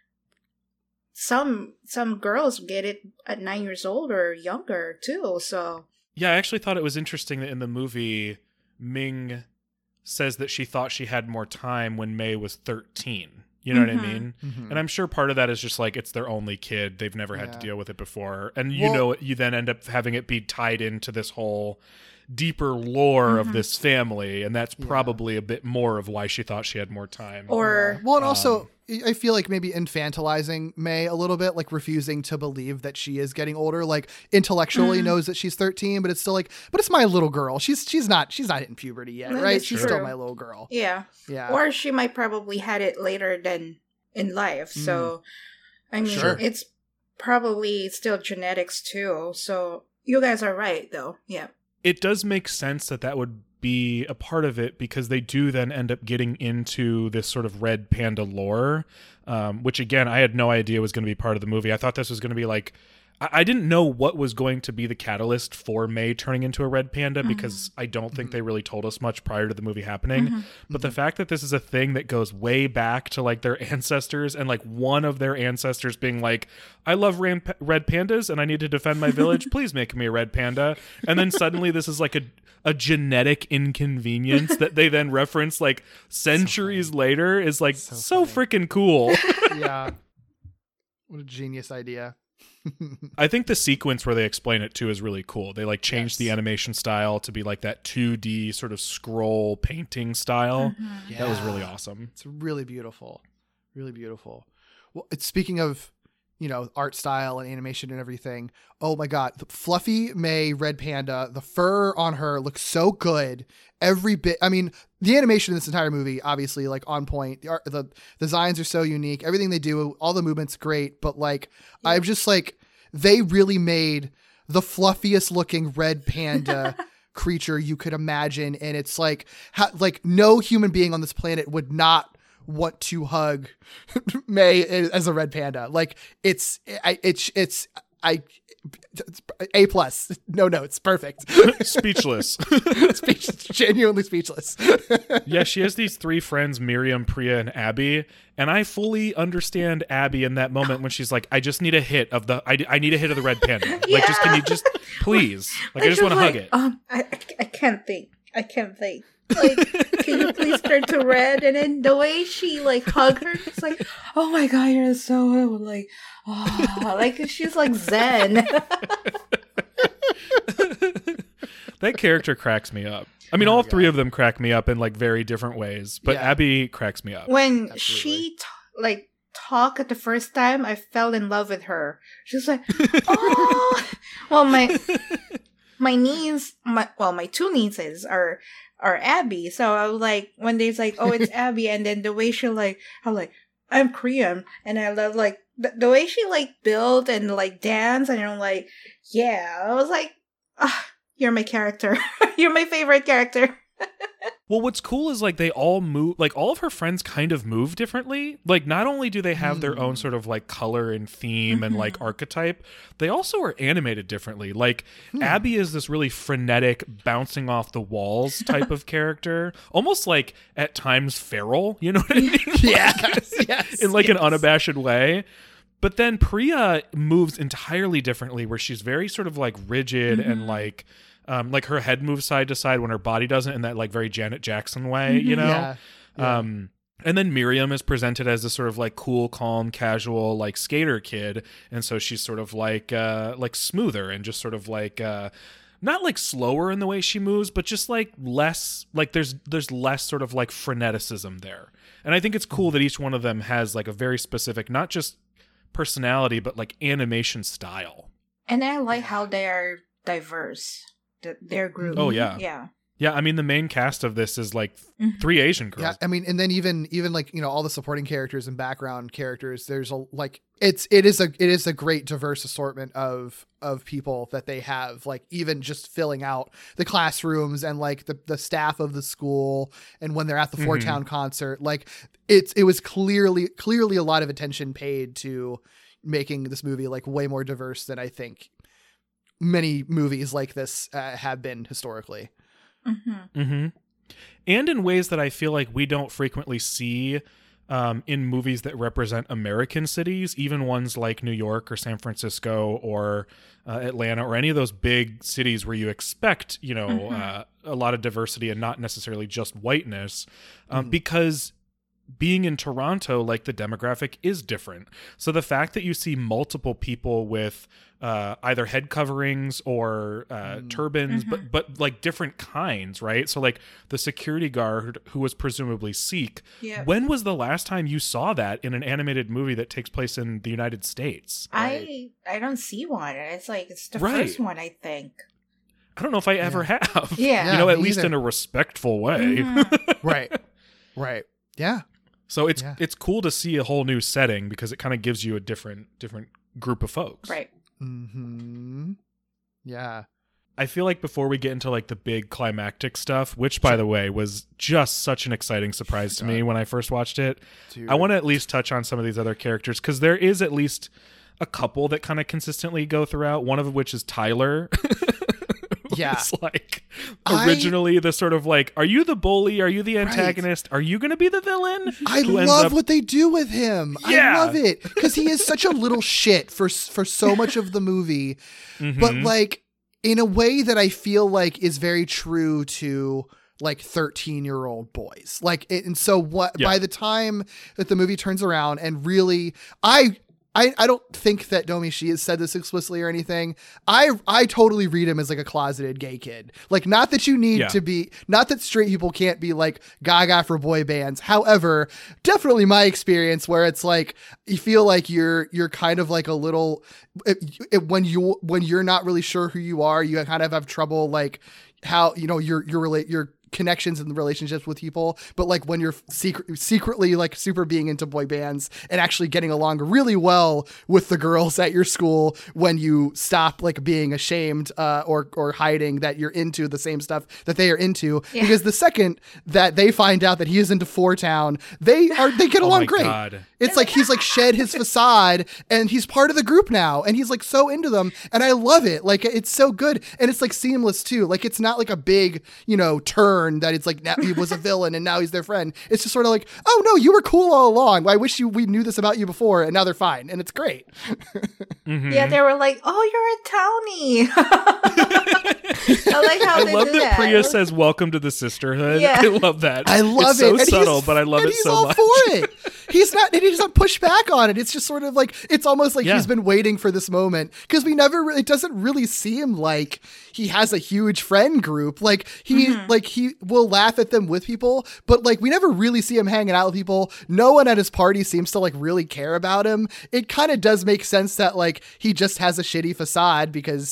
some some girls get it at nine years old or younger too. So yeah, I actually thought it was interesting that in the movie, Ming says that she thought she had more time when May was thirteen. You know mm-hmm. what I mean? Mm-hmm. And I'm sure part of that is just like it's their only kid. They've never had yeah. to deal with it before. And you well, know, you then end up having it be tied into this whole deeper lore mm-hmm. of this family. And that's yeah. probably a bit more of why she thought she had more time. Or, well, and also, um, I feel like maybe infantilizing May a little bit, like refusing to believe that she is getting older, like intellectually mm-hmm. knows that she's thirteen, but it's still like, but it's my little girl. She's, she's not, she's not hitting puberty yet, that right? She's true. still my little girl. Yeah. Yeah. Or she might probably had it later than in life. Mm. So, I mean, sure. it's probably still genetics too. So you guys are right though. Yeah. It does make sense that that would be a part of it because they do then end up getting into this sort of red panda lore, um, which again, I had no idea was going to be part of the movie. I thought this was going to be like, I-, I didn't know what was going to be the catalyst for May turning into a red panda mm-hmm. because I don't think mm-hmm. they really told us much prior to the movie happening. Mm-hmm. But mm-hmm. the fact that this is a thing that goes way back to like their ancestors and like one of their ancestors being like, I love ran- red pandas and I need to defend my village. Please make me a red panda. And then suddenly this is like a, a genetic inconvenience that they then reference like centuries so later is like so, so freaking cool. Yeah. What a genius idea. I think the sequence where they explain it too is really cool. They like changed yes. the animation style to be like that two D sort of scroll painting style. Mm-hmm. Yeah. That was really awesome. It's really beautiful. Really beautiful. Well, it's speaking of, you know, art style and animation and everything. Oh my God. The Fluffy May Red Panda, the fur on her looks so good. Every bit. I mean, the animation in this entire movie, obviously like on point. The art, the designs are so unique. Everything they do, all the movements great. But like, yeah. I'm just like, they really made the fluffiest looking red panda creature you could imagine. And it's like, ha- like no human being on this planet would not want to hug May as a red panda. Like it's, I, it's, it's, I, A plus. No notes. Perfect. Speechless. Speechless. Genuinely speechless. Yeah, she has these three friends, Miriam, Priya, and Abby. And I fully understand Abby in that moment when she's like, I just need a hit of the, I, I need a hit of the red panda. Yeah. Like, just, can you just, please? Like, I just want to like, hug it. Um, I, I can't think. I can't think. Like, can you please turn to red? And then the way she like hug her, it's like, oh my God, you're so like, oh, like she's like Zen. That character cracks me up. I mean, oh all three of them crack me up in like very different ways, but yeah. Abby cracks me up. When Absolutely. she t- like talk at the first time, I fell in love with her. She's like, oh, well, my. my niece, my well, my two nieces are are Abby. So I was like, when they's like, oh, it's Abby, and then the way she like, I'm like, I'm Korean, and I love like the, the way she like build and like dance, and I'm like, yeah, I was like, ah, you're my character, you're my favorite character. Well, what's cool is like they all move, like all of her friends kind of move differently. Like not only do they have mm. their own sort of like color and theme mm-hmm. and like archetype, they also are animated differently. Like mm. Abby is this really frenetic, bouncing off the walls type of character, almost like at times feral, you know what I mean? Like, yes, yes, in like yes. an unabashed way. But then Priya moves entirely differently, where she's very sort of like rigid mm-hmm. and like, Um, like her head moves side to side when her body doesn't, in that like very Janet Jackson way, you know? Yeah. Yeah. Um, and then Miriam is presented as this sort of like cool, calm, casual, like skater kid. And so she's sort of like, uh, like smoother and just sort of like, uh, not like slower in the way she moves, but just like less, like there's, there's less sort of like freneticism there. And I think it's cool that each one of them has like a very specific, not just personality, but like animation style. And I like how they are diverse. Their group. Oh yeah, yeah, yeah. I mean, the main cast of this is like mm-hmm. three Asian girls. Yeah, I mean, and then even even like you know all the supporting characters and background characters. There's a like it's it is a it is a great diverse assortment of of people that they have. Like even just filling out the classrooms and like the the staff of the school, and when they're at the Four Town mm-hmm. concert, like it's it was clearly clearly a lot of attention paid to making this movie like way more diverse than I think many movies like this uh, have been historically. Mm-hmm. Mm-hmm. And in ways that I feel like we don't frequently see um, in movies that represent American cities, even ones like New York or San Francisco or uh, Atlanta or any of those big cities where you expect, you know, mm-hmm. uh, a lot of diversity and not necessarily just whiteness, um, mm-hmm. because being in Toronto, like the demographic is different. So the fact that you see multiple people with uh, either head coverings or uh, mm. turbans, mm-hmm. but but like different kinds, right? So like the security guard who was presumably Sikh. Yep. When was the last time you saw that in an animated movie that takes place in the United States? I I don't see one. It's like it's the right. first one, I think. I don't know if I ever yeah. have. Yeah, you know, yeah, at least either. in a respectful way. Mm-hmm. right, right, yeah. So it's yeah. it's cool to see a whole new setting because it kind of gives you a different different group of folks. Right. Hmm. Yeah. I feel like before we get into like the big climactic stuff, which by the way was just such an exciting surprise to me when I first watched it, Dude. I want to at least touch on some of these other characters because there is at least a couple that kind of consistently go throughout. One of which is Tyler. Yeah. It's like originally I, the sort of like, are you the bully? Are you the antagonist? Right. Are you going to be the villain? I Who ends love up- what they do with him. Yeah. I love it because he is such a little shit for for so much of the movie, mm-hmm. but like in a way that I feel like is very true to like thirteen year old boys. Like, it, and so what, yeah. by the time that the movie turns around and really, I, I, I don't think that Domi Shi has said this explicitly or anything. I I totally read him as like a closeted gay kid. Like, not that you need yeah. to be, not that straight people can't be like gaga for boy bands. However, definitely my experience where it's like you feel like you're you're kind of like a little it, it, when you when you're not really sure who you are, you kind of have trouble like how you know your your relate your connections and relationships with people, but like when you're secret, secretly like super being into boy bands and actually getting along really well with the girls at your school when you stop like being ashamed uh, or or hiding that you're into the same stuff that they are into. Yeah. Because the second that they find out that he is into Four Town, they are they get along oh my great. God. It's like he's like shed his facade and he's part of the group now and he's like so into them and I love it. Like it's so good and it's like seamless too. Like it's not like a big, you know, turn that it's like now he was a villain and now he's their friend. It's just sort of like, oh no, you were cool all along. I wish you we knew this about you before and now they're fine and it's great. Mm-hmm. Yeah, they were like, oh, you're a townie. I like how I they love do that, that Priya says welcome to the sisterhood. Yeah. I love that. I love it's it. so And subtle, he's- but I love and it he's so all much. for it. He's not, and he doesn't push back on it. It's just sort of like, it's almost like Yeah. he's been waiting for this moment because we never, really, it doesn't really seem like he has a huge friend group. Like he, Mm-hmm. like he will laugh at them with people, but like we never really see him hanging out with people. No one at his party seems to like really care about him. It kind of does make sense that like he just has a shitty facade because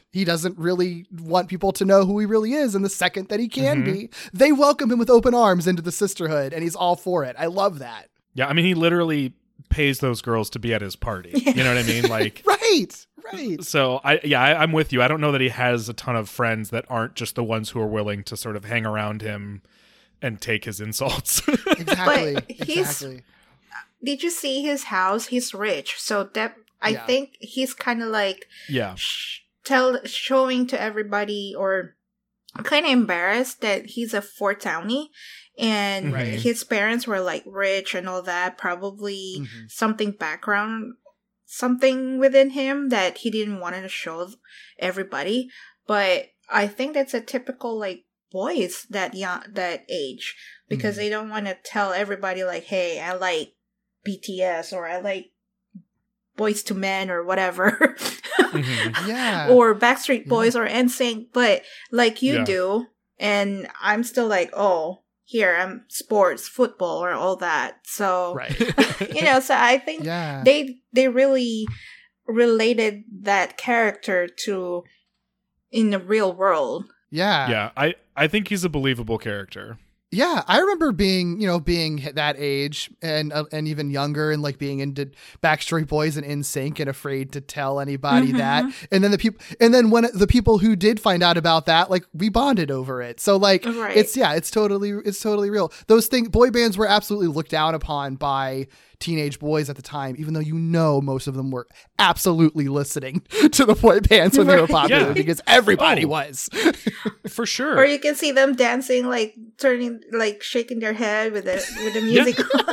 he doesn't really want people to know who he really is. And the second that he can Mhm. be, they welcome him with open arms into the sisterhood, and he's all for it. I love that. Yeah, I mean, he literally pays those girls to be at his party. You know what I mean? Like, Right, right. so I yeah, I, I'm with you. I don't know that he has a ton of friends that aren't just the ones who are willing to sort of hang around him and take his insults. Exactly, But he's- exactly. Did you see his house? He's rich, so that I Yeah. think he's kind of like Yeah. sh- tell showing to everybody, or kind of embarrassed that he's a Fort Townie, and Right. his parents were like rich and all that. Probably Mhm. something background, something within him that he didn't want to show everybody. But I think that's a typical like boys that young that age, because Mhm. they don't want to tell everybody like, hey, I like B T S, or I like Boys to Men, or whatever. Mhm. Yeah. Or Backstreet Boys or N Sync, but like you Yeah. do, and I'm still like, oh, here I'm sports, football, or all that. So Right. you know, so I think Yeah. they they really related that character to in the real world. Yeah. Yeah, I I think he's a believable character. Yeah, I remember being, you know, being that age and uh, and even younger, and like being into Backstreet Boys and N Sync and afraid to tell anybody Mhm. that. And then the people, and then when the people who did find out about that, like we bonded over it. So like, Right. it's yeah, it's totally it's totally real. Those things, boy bands were absolutely looked down upon by teenage boys at the time, even though you know most of them were absolutely listening to the boy bands when they were Right. popular Yeah. because everybody Oh. was. For sure. Or you can see them dancing, like turning, like shaking their head with the with the music on.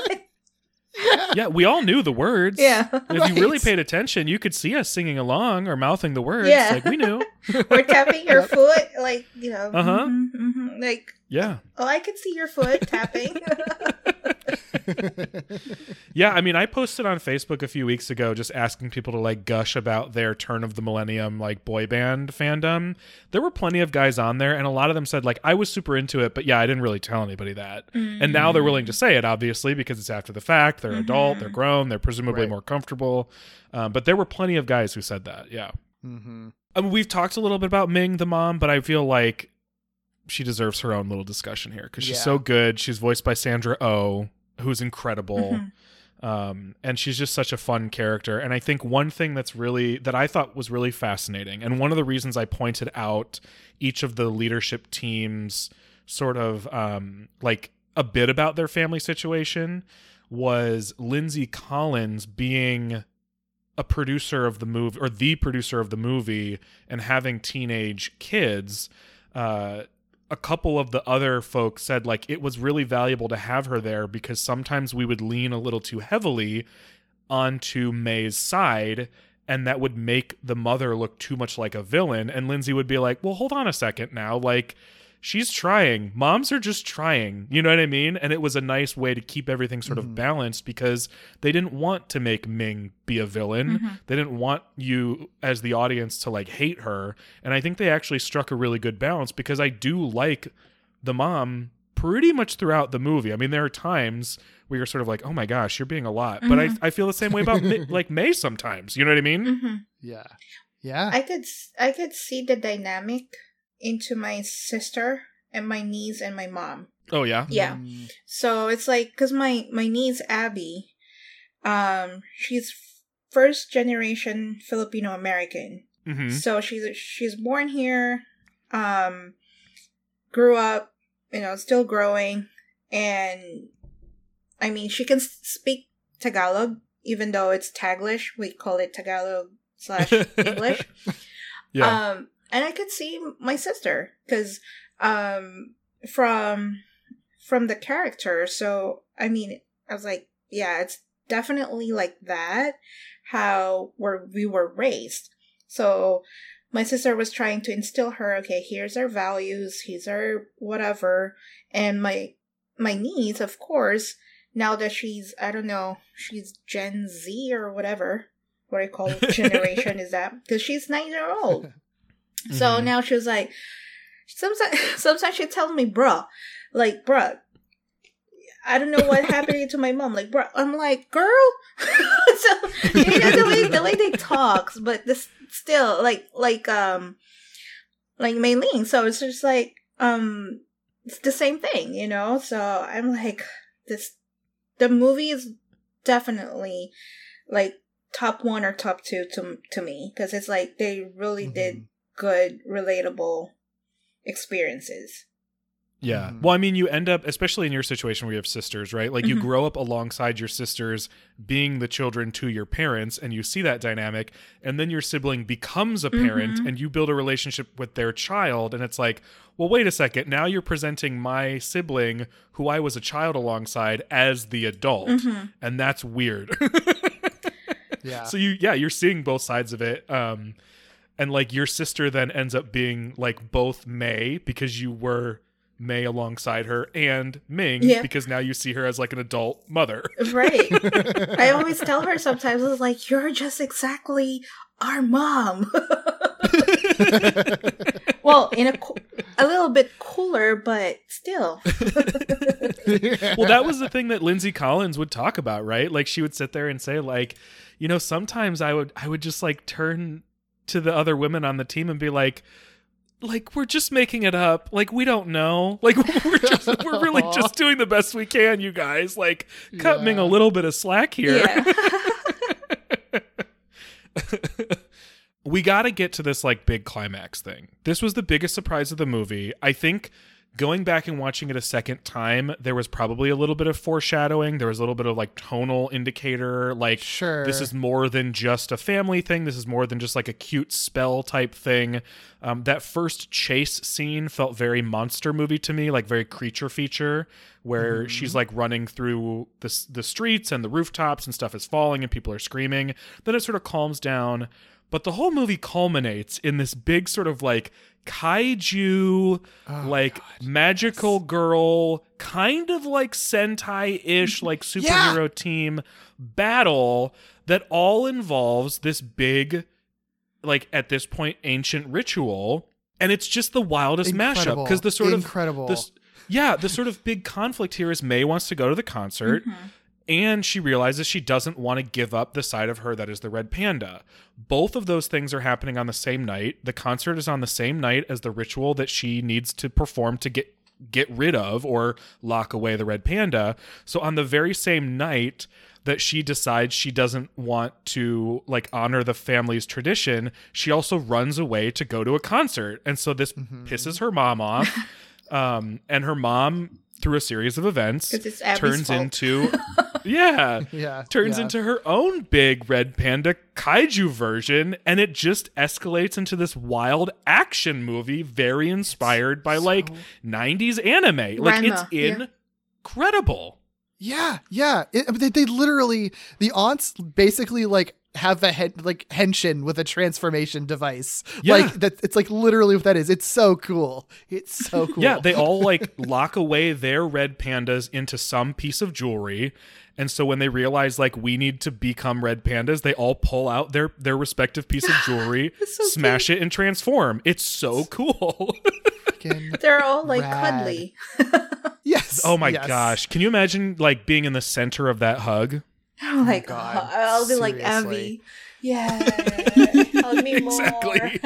Yeah, we all knew the words. Yeah. And if you really Right. paid attention, you could see us singing along or mouthing the words. Yeah. Like, we knew. Or tapping your foot, like, you know, Uh-huh. mhm, mhm, like, Yeah. oh, I can see your foot tapping. Yeah, I mean, I posted on Facebook a few weeks ago just asking people to like gush about their turn of the millennium like boy band fandom. There were plenty of guys on there, and a lot of them said like, I was super into it, but yeah, I didn't really tell anybody that. And now they're willing to say it, obviously, because it's after the fact. They're adult, they're grown, they're presumably Right. more comfortable. Um, but there were plenty of guys who said that. Yeah. Mhm. I mean, we've talked a little bit about Ming, the mom, but I feel like she deserves her own little discussion here because she's Yeah. so good. She's voiced by Sandra Oh, who's incredible. Mhm. Um, and she's just such a fun character. And I think one thing that's really, that I thought was really fascinating, and one of the reasons I pointed out each of the leadership teams sort of um, like a bit about their family situation, was Lindsay Collins being a producer of the movie, or the producer of the movie, and having teenage kids. Uh, a couple of the other folks said like it was really valuable to have her there because sometimes we would lean a little too heavily onto May's side, and that would make the mother look too much like a villain. And Lindsay would be like, well, hold on a second now. Like, she's trying. Moms are just trying. You know what I mean? And it was a nice way to keep everything sort of balanced because they didn't want to make Ming be a villain. They didn't want you as the audience to like hate her. And I think they actually struck a really good balance because I do like the mom pretty much throughout the movie. I mean, there are times where you're sort of like, oh my gosh, you're being a lot. But I, I feel the same way about Ma- like May sometimes. You know what I mean? Mhm. Yeah. Yeah. I could s- I could see the dynamic into my sister and my niece and my mom. Oh, yeah? Yeah. Mm. So it's like, because my, my niece, Abby, um, she's first generation Filipino American. Mm-hmm. So she's she's born here, um, grew up, you know, still growing, and I mean, she can s- speak Tagalog, even though it's Taglish. We call it Tagalog slash English. Yeah. Um, and I could see my sister because um, from from the character. So I mean, I was like, yeah, it's definitely like that. How where we were raised. So my sister was trying to instill her. Okay, here's our values. Here's our whatever. And my my niece, of course, now that she's I don't know, she's Gen Z or whatever. What I call generation is that because she's nine year old. So Mhm. now she was like, sometimes, sometimes she tells me, bruh, like, bruh, I don't know what happened to my mom. Like, bro, I'm like, girl. So you know the way the way they talk, but this still like like um like Maylene. So it's just like um it's the same thing, you know. So I'm like, this the movie is definitely like top one or top two to to me, because it's like they really mm-hmm. did good, relatable experiences. Yeah. Mm-hmm. Well, I mean, you end up, especially in your situation where you have sisters, right? Like, you Mm-hmm. grow up alongside your sisters being the children to your parents, and you see that dynamic, and then your sibling becomes a parent, Mm-hmm. and you build a relationship with their child, and it's like, well, wait a second. Now you're presenting my sibling, who I was a child alongside, as the adult, Mm-hmm. and that's weird. Yeah. So you, yeah, you're seeing both sides of it. Um, and like your sister then ends up being like both May, because you were May alongside her, and Ming, Yeah. because now you see her as like an adult mother. Right. I always tell her sometimes, I was like, you're just exactly our mom. Well, in a co- a little bit cooler, but still. Well, that was the thing that Lindsay Collins would talk about, right? Like, she would sit there and say, like, you know, sometimes I would I would just like turn to the other women on the team and be like, like, we're just making it up. Like, we don't know. Like, we're just we're really just doing the best we can, you guys. Like, cut Yeah. Ming a little bit of slack here. Yeah. We got to get to this like big climax thing. This was the biggest surprise of the movie. I think going back and watching it a second time, there was probably a little bit of foreshadowing. There was a little bit of like tonal indicator. Like, Sure. this is more than just a family thing. This is more than just like a cute spell type thing. Um, that first chase scene felt very monster movie to me, like very creature feature, where Mm-hmm. she's like running through the, the streets and the rooftops and stuff is falling and people are screaming. Then it sort of calms down. But the whole movie culminates in this big sort of like kaiju, Oh, like God. magical girl, kind of like Sentai-ish, like superhero team battle that all involves this big, like at this point, ancient ritual. And it's just the wildest mashup, Incredible. because the sort Incredible. of this, yeah, the sort of big conflict here is May wants to go to the concert. And she realizes she doesn't want to give up the side of her that is the red panda. Both of those things are happening on the same night. The concert is on the same night as the ritual that she needs to perform to get get rid of or lock away the red panda. So on the very same night that she decides she doesn't want to like honor the family's tradition, she also runs away to go to a concert. And so this Mm-hmm. pisses her mom off. Um, and her mom, through a series of events, 'Cause it's Abby's turns fault. into yeah, Yeah, turns yeah. into her own big red panda kaiju version, and it just escalates into this wild action movie, very inspired by like nineties anime. Like, it's Ranma, yeah. incredible. Yeah, yeah. It, they, they literally, the aunts basically like have a head like henshin with a transformation device. Yeah. Like that. It's like literally what that is. It's so cool. It's so cool. Yeah, they all like lock away their red pandas into some piece of jewelry. And so when they realize like we need to become red pandas, they all pull out their their respective piece of jewelry, so smash it, and transform. It's so cool. Fucking- They're all like Rad. cuddly. yes. Oh my yes. gosh. Can you imagine like being in the center of that hug? Oh my God, god. I'll be like, seriously. Abby. Yeah. Hug me more. Exactly.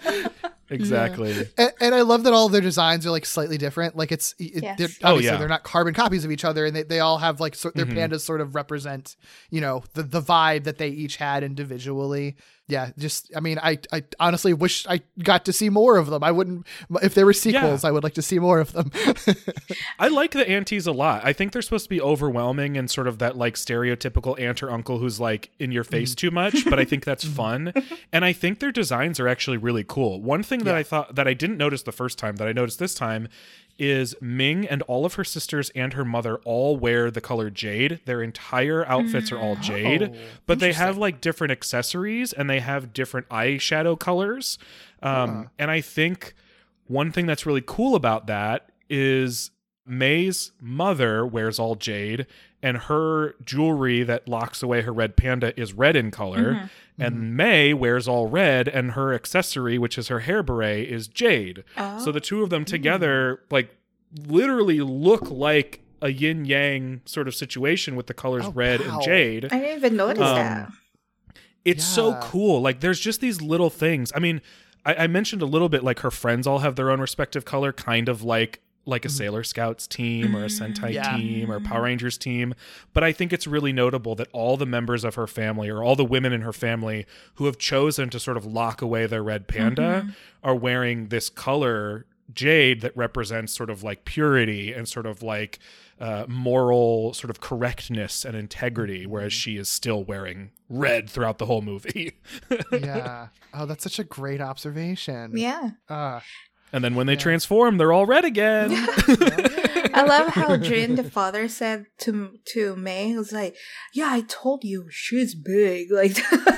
Exactly. And, and I love that all their designs are like slightly different. Like it's, it, Yes. they're, Oh, obviously yeah. they're not carbon copies of each other, and they, they all have like sort their Mhm. pandas sort of represent, you know, the the vibe that they each had individually. Yeah, just I mean, I I honestly wish I got to see more of them. I wouldn't if there were sequels. Yeah. I would like to see more of them. I like the aunties a lot. I think they're supposed to be overwhelming and sort of that like stereotypical aunt or uncle who's like in your face too much, but I think that's fun. And I think their designs are actually really cool. One thing that Yeah. I thought that I didn't notice the first time that I noticed this time is Ming and all of her sisters and her mother all wear the color jade. Their entire outfits are all jade, Oh, but they have like different accessories and they have different eyeshadow colors. Um, And I think one thing that's really cool about that is May's mother wears all jade, and her jewelry that locks away her red panda is red in color. And May wears all red, and her accessory, which is her hair beret, is jade. So the two of them together, like, literally look like a yin yang sort of situation with the colors Oh, red wow. and jade. I didn't even notice Um, that. It's so Yeah. cool. Like there's just these little things. I mean, I, I mentioned a little bit like her friends all have their own respective color, kind of like like a Sailor Scouts team or a Sentai Yeah. team or Power Rangers team. But I think it's really notable that all the members of her family or all the women in her family who have chosen to sort of lock away their red panda are wearing this color jade that represents sort of like purity and sort of like uh, moral sort of correctness and integrity, whereas she is still wearing red throughout the whole movie. Yeah. Oh, that's such a great observation. Yeah. Uh, And then when they transform, they're all red again. I love how Jin, the father, said to to May, he was like, "Yeah, I told you, she's big." Like,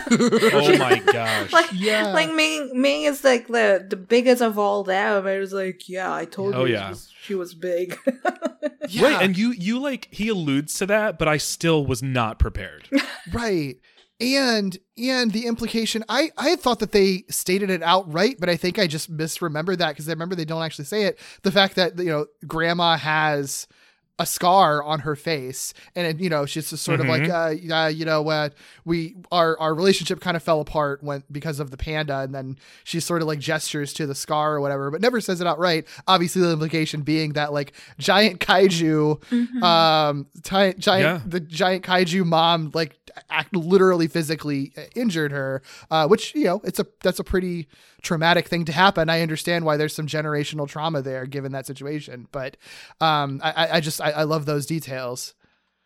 Oh my gosh. like, Yeah. like Ming Ming is like the the biggest of all them. I was like, "Yeah, I told Oh, you, yeah. she, was, she was big." yeah. Right, and you you like he alludes to that, but I still was not prepared. Right. And and the implication, I, I had thought that they stated it outright, but I think I just misremembered that because I remember they don't actually say it. The fact that, you know, grandma has a scar on her face, and it, you know, she's just sort Mhm. of like, uh, yeah, you know, uh, we our our relationship kind of fell apart when because of the panda, and then she sort of like gestures to the scar or whatever, but never says it outright. Obviously, the implication being that like giant kaiju, um, ti- giant Yeah. the giant kaiju mom like act literally physically injured her, uh, which you know it's a that's a pretty traumatic thing to happen. I understand why there's some generational trauma there given that situation, but um, I, I- I just I, I love those details.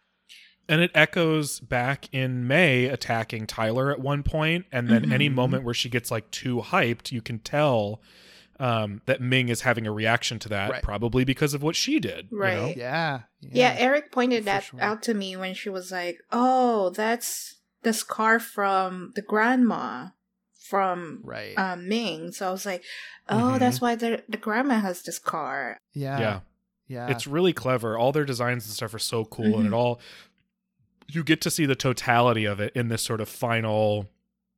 And it echoes back in May attacking Tyler at one point, and then any moment where she gets like too hyped, you can tell um, that Ming is having a reaction to that, Right. probably because of what she did. you know? Right. Yeah, Yeah, Eric pointed For that sure. out to me when she was like, "Oh, that's the scar from the grandma from right. um, Ming." So I was like, "Oh, Mhm. that's why the the grandma has the scar." yeah, Yeah. yeah, It's really clever. All their designs and stuff are so cool, and Mhm. it all you get to see the totality of it in this sort of final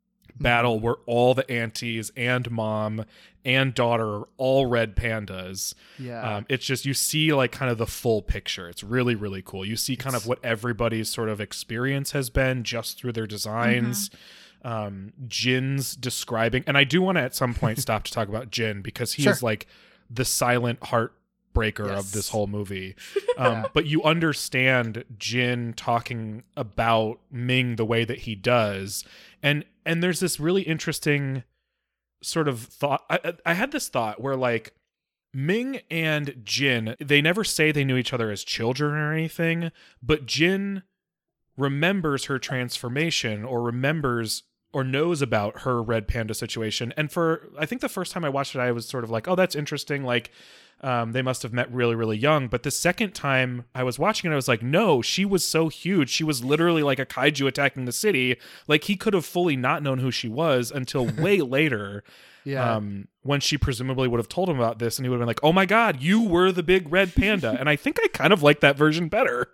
battle where all the aunties and mom and daughter are all red pandas. yeah, Um, it's just you see like kind of the full picture. It's really really cool. You see kind of It's- what everybody's sort of experience has been just through their designs. Um, Jin's describing, and I do want to at some point stop to talk about Jin because he Sure. is like the silent heartbreaker Yes. of this whole movie. Um, Yeah. But you understand Jin talking about Ming the way that he does, and and there's this really interesting sort of thought. I, I I had this thought where like Ming and Jin, they never say they knew each other as children or anything, but Jin remembers her transformation or remembers or knows about her red panda situation. And for I think the first time I watched it, I was sort of like, oh, that's interesting. Like um, they must have met really, really young. But the second time I was watching it, I was like, no, she was so huge. She was literally like a kaiju attacking the city. Like he could have fully not known who she was until way later. yeah. Um, when she presumably would have told him about this, and he would have been like, "Oh my God, you were the big red panda." And I think I kind of like that version better.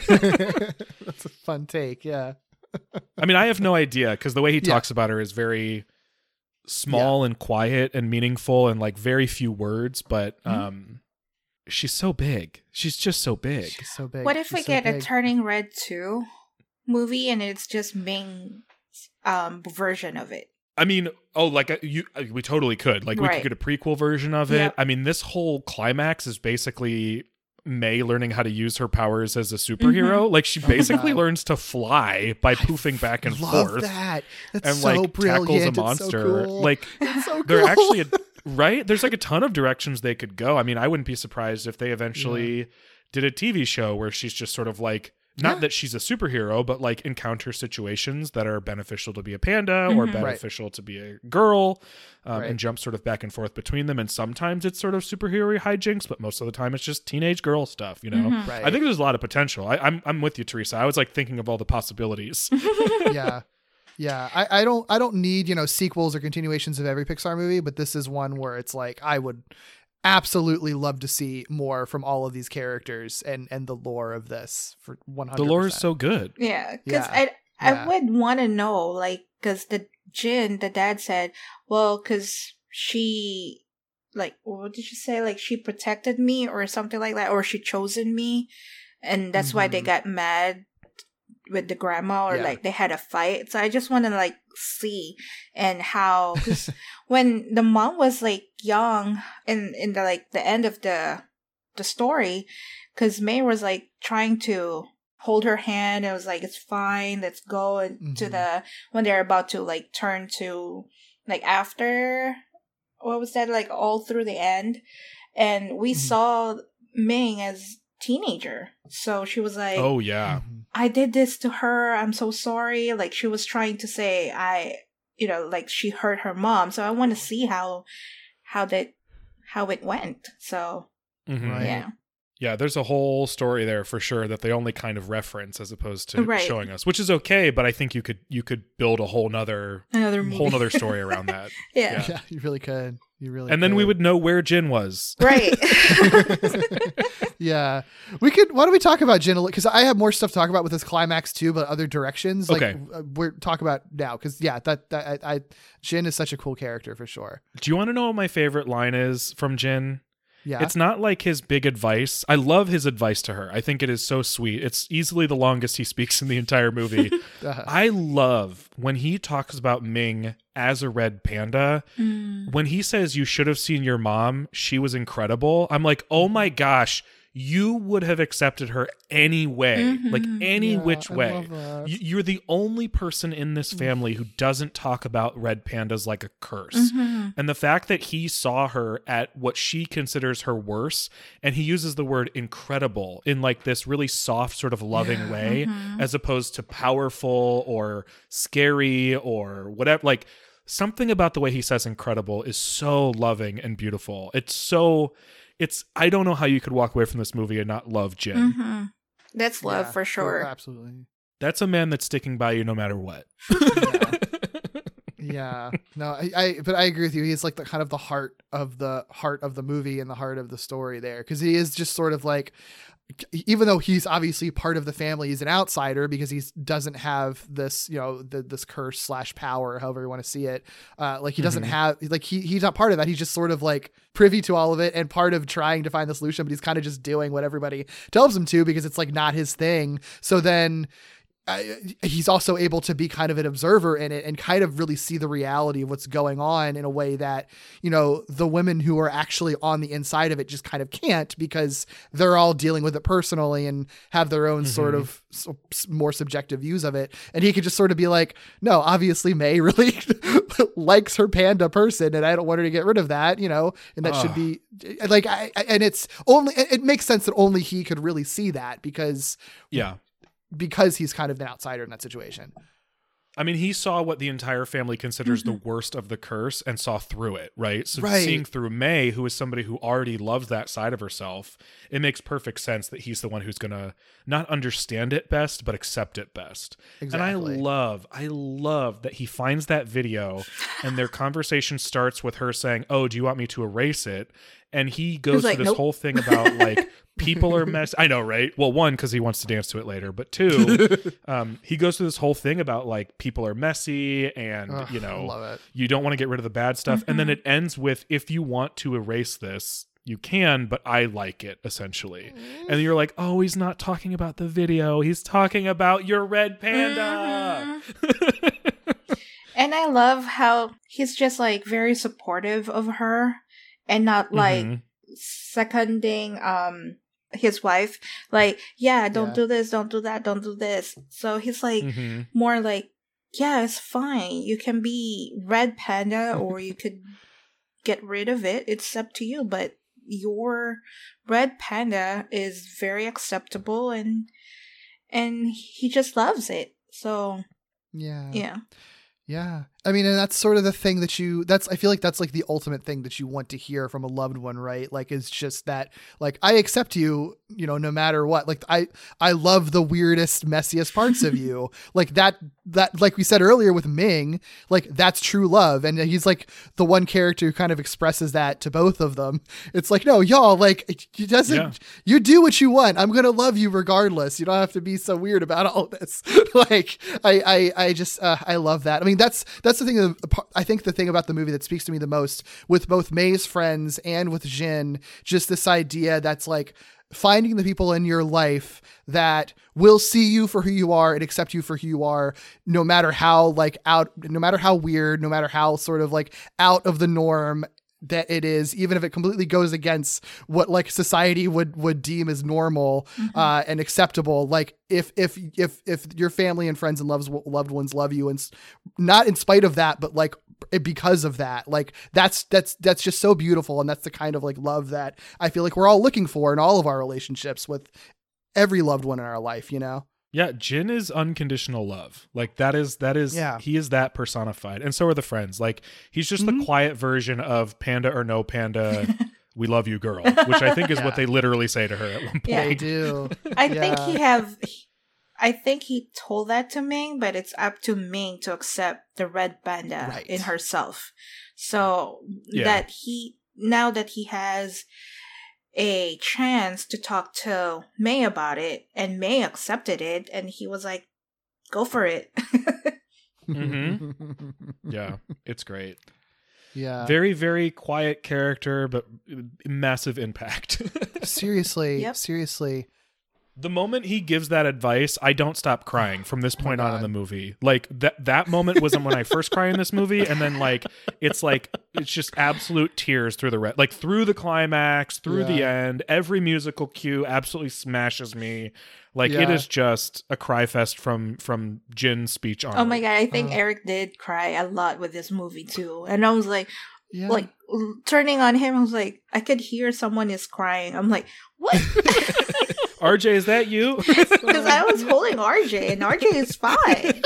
That's a fun take. Yeah, I mean, I have no idea because the way he Yeah. talks about her is very small and quiet and meaningful and like very few words, but Mm-hmm. um, she's so big. She's just so big. she's so big. What if She's we so get a big. Turning Red two movie and it's just Ming's um version of it? I mean, oh, like uh, you, uh, we totally could. Like we Right. could get a prequel version of it. Yep. I mean, this whole climax is basically May learning how to use her powers as a superhero. Like she basically God. learns to fly by poofing back and Love forth, that. That's and so like brilliant. tackles a It's so monster. cool. Like It's so they're cool. actually a, right. There's like a ton of directions they could go. I mean, I wouldn't be surprised if they eventually did a T V show where she's just sort of like. Not Yeah. that she's a superhero, but like encounters situations that are beneficial to be a panda or Mhm. Right. beneficial to be a girl, um, Right. and jump sort of back and forth between them. And sometimes it's sort of superhero hijinks, but most of the time it's just teenage girl stuff. You know, Mhm. Right. I think there's a lot of potential. I, I'm I'm with you, Teresa. I was like thinking of all the possibilities. yeah. Yeah. I, I don't I don't need, you know, sequels or continuations of every Pixar movie, but this is one where it's like I would absolutely love to see more from all of these characters and and the lore of this for one hundred The percent. lore is so good. Yeah, because Yeah. I I Yeah. would want to know, like, because the Jin, the dad said, well, because she, like, what did she say? Like, she protected me or something like that, or she chosen me. and that's mm-hmm. why they got mad with the grandma, or yeah. like they had a fight. So I just want to like see and how, cause when the mom was like young in in the like the end of the the story, because May was like trying to hold her hand and was like, it's fine, let's go and mm-hmm. to the when they're about to like turn to like after what was that, like all through the end, and we mm-hmm. saw Ming as teenager, so she was like, oh yeah, I did this to her, I'm so sorry. Like she was trying to say, I you know like she hurt her mom, so I want to see how how that how it went. So mm-hmm. yeah yeah there's a whole story there for sure that they only kind of reference as opposed to right. showing us, which is okay, but I think you could you could build a whole nother another movie. whole nother story around that. yeah. yeah yeah you really could you really and could. Then we would know where Jin was, right? Yeah, we could. Why don't we talk about Jin a little? Because I have more stuff to talk about with this climax too, but other directions. Like, okay, we're talking about now because yeah, that that I, I Jin is such a cool character for sure. Do you want to know what my favorite line is from Jin? Yeah, it's not like his big advice. I love his advice to her. I think it is so sweet. It's easily the longest he speaks in the entire movie. uh-huh. I love when he talks about Ming as a red panda. Mm. When he says, you should have seen your mom, she was incredible. I'm like, oh my gosh, you would have accepted her any way, mm-hmm. like any yeah, which I way. love that. You- you're the only person in this family who doesn't talk about red pandas like a curse. Mm-hmm. And the fact that he saw her at what she considers her worst, and he uses the word incredible in like this really soft sort of loving Yeah. way, Mm-hmm. as opposed to powerful or scary or whatever. Like something about the way he says incredible is so loving and beautiful. It's so... It's I don't know how you could walk away from this movie and not love Jin. Mm-hmm. That's love Yeah, for sure. oh, absolutely. That's a man that's sticking by you no matter what. Yeah. Yeah. No, I, I but I agree with you. He's like the kind of the heart of the heart of the movie and the heart of the story there, because he is just sort of like, even though he's obviously part of the family, he's an outsider because he doesn't have this, you know, the, this curse slash power, however you want to see it. Uh, like he doesn't Mm-hmm. have, like he he's not part of that. He's just sort of like privy to all of it and part of trying to find the solution, but he's kind of just doing what everybody tells him to because it's like not his thing. So then Uh, he's also able to be kind of an observer in it and kind of really see the reality of what's going on in a way that, you know, the women who are actually on the inside of it just kind of can't, because they're all dealing with it personally and have their own mm-hmm. sort of so, more subjective views of it. And he could just sort of be like, no, obviously May really likes her panda person and I don't want her to get rid of that, you know, and that uh. should be like, I, and it's only, it makes sense that only he could really see that because yeah. because he's kind of an outsider in that situation. I mean, he saw what the entire family considers Mm-hmm. the worst of the curse and saw through it, right? So Right. seeing through May, who is somebody who already loves that side of herself, it makes perfect sense that he's the one who's going to not understand it best, but accept it best. Exactly. And I love, I love that he finds that video and their conversation starts with her saying, oh, do you want me to erase it? And he goes like, through this nope. whole thing about like people are mess. I know, right? Well, one, because he wants to dance to it later, but two, um, he goes through this whole thing about like people are messy and Ugh, you I know love it. you don't want to get rid of the bad stuff, Mm-hmm. and then it ends with, if you want to erase this, you can, but I like it, essentially. And you're like, oh, he's not talking about the video. He's talking about your red panda. Mm-hmm. And I love how he's just like very supportive of her and not like Mhm. seconding um his wife. Like, yeah, don't Yeah. do this, don't do that, don't do this. So he's like Mhm. more like, yeah, it's fine. You can be red panda or you could get rid of it. It's up to you, but your red panda is very acceptable and and he just loves it. So Yeah. yeah. Yeah. I mean, and that's sort of the thing that you, that's, I feel like that's like the ultimate thing that you want to hear from a loved one, right? Like, it's just that, like, I accept you, you know, no matter what. Like, I, I love the weirdest, messiest parts of you. Like that, that, like we said earlier with Ming, like that's true love. And he's like the one character who kind of expresses that to both of them. It's like, no, y'all, like, it doesn't, Yeah. you do what you want. I'm going to love you regardless. You don't have to be so weird about all this. Like, I, I, I just, uh, I love that. I mean, that's, that's the thing that I think the thing about the movie that speaks to me the most with both May's friends and with Jin, just this idea that's like, finding the people in your life that will see you for who you are and accept you for who you are, no matter how like out, no matter how weird, no matter how sort of like out of the norm that it is, even if it completely goes against what like society would would deem as normal mm-hmm. uh and acceptable. Like if if if if your family and friends and loves loved ones love you, and s- not in spite of that, but like because of that, like that's that's that's just so beautiful. And that's the kind of like love that I feel like we're all looking for in all of our relationships with every loved one in our life, you know. Yeah, Jin is unconditional love. Like that is that is yeah. he is that personified. And so are the friends. Like he's just mm-hmm. the quiet version of panda or no panda, we love you, girl, which I think is yeah. what they literally say to her at one point. Yeah. They do. I yeah. think he have I think he told that to Ming, but it's up to Ming to accept the red panda right. in herself. So yeah. that he now that he has a chance to talk to May about it, and May accepted it, and he was like, go for it. mm-hmm. Yeah, it's great. Yeah. Very, very quiet character, but massive impact. seriously. Yep. Seriously. The moment he gives that advice, I don't stop crying from this point oh on God. in the movie. Like that that moment wasn't when I first cry in this movie, and then like it's like it's just absolute tears through the re- like through the climax, through yeah. the end. Every musical cue absolutely smashes me. Like yeah. it is just a cry fest from from Jin's speech on. Oh my God, I think Oh. Eric did cry a lot with this movie too. And I was like, Yeah. like l- turning on him, I was like, I could hear someone is crying. I'm like, what? R J, is that you? Because I was holding R J, and R J is fine.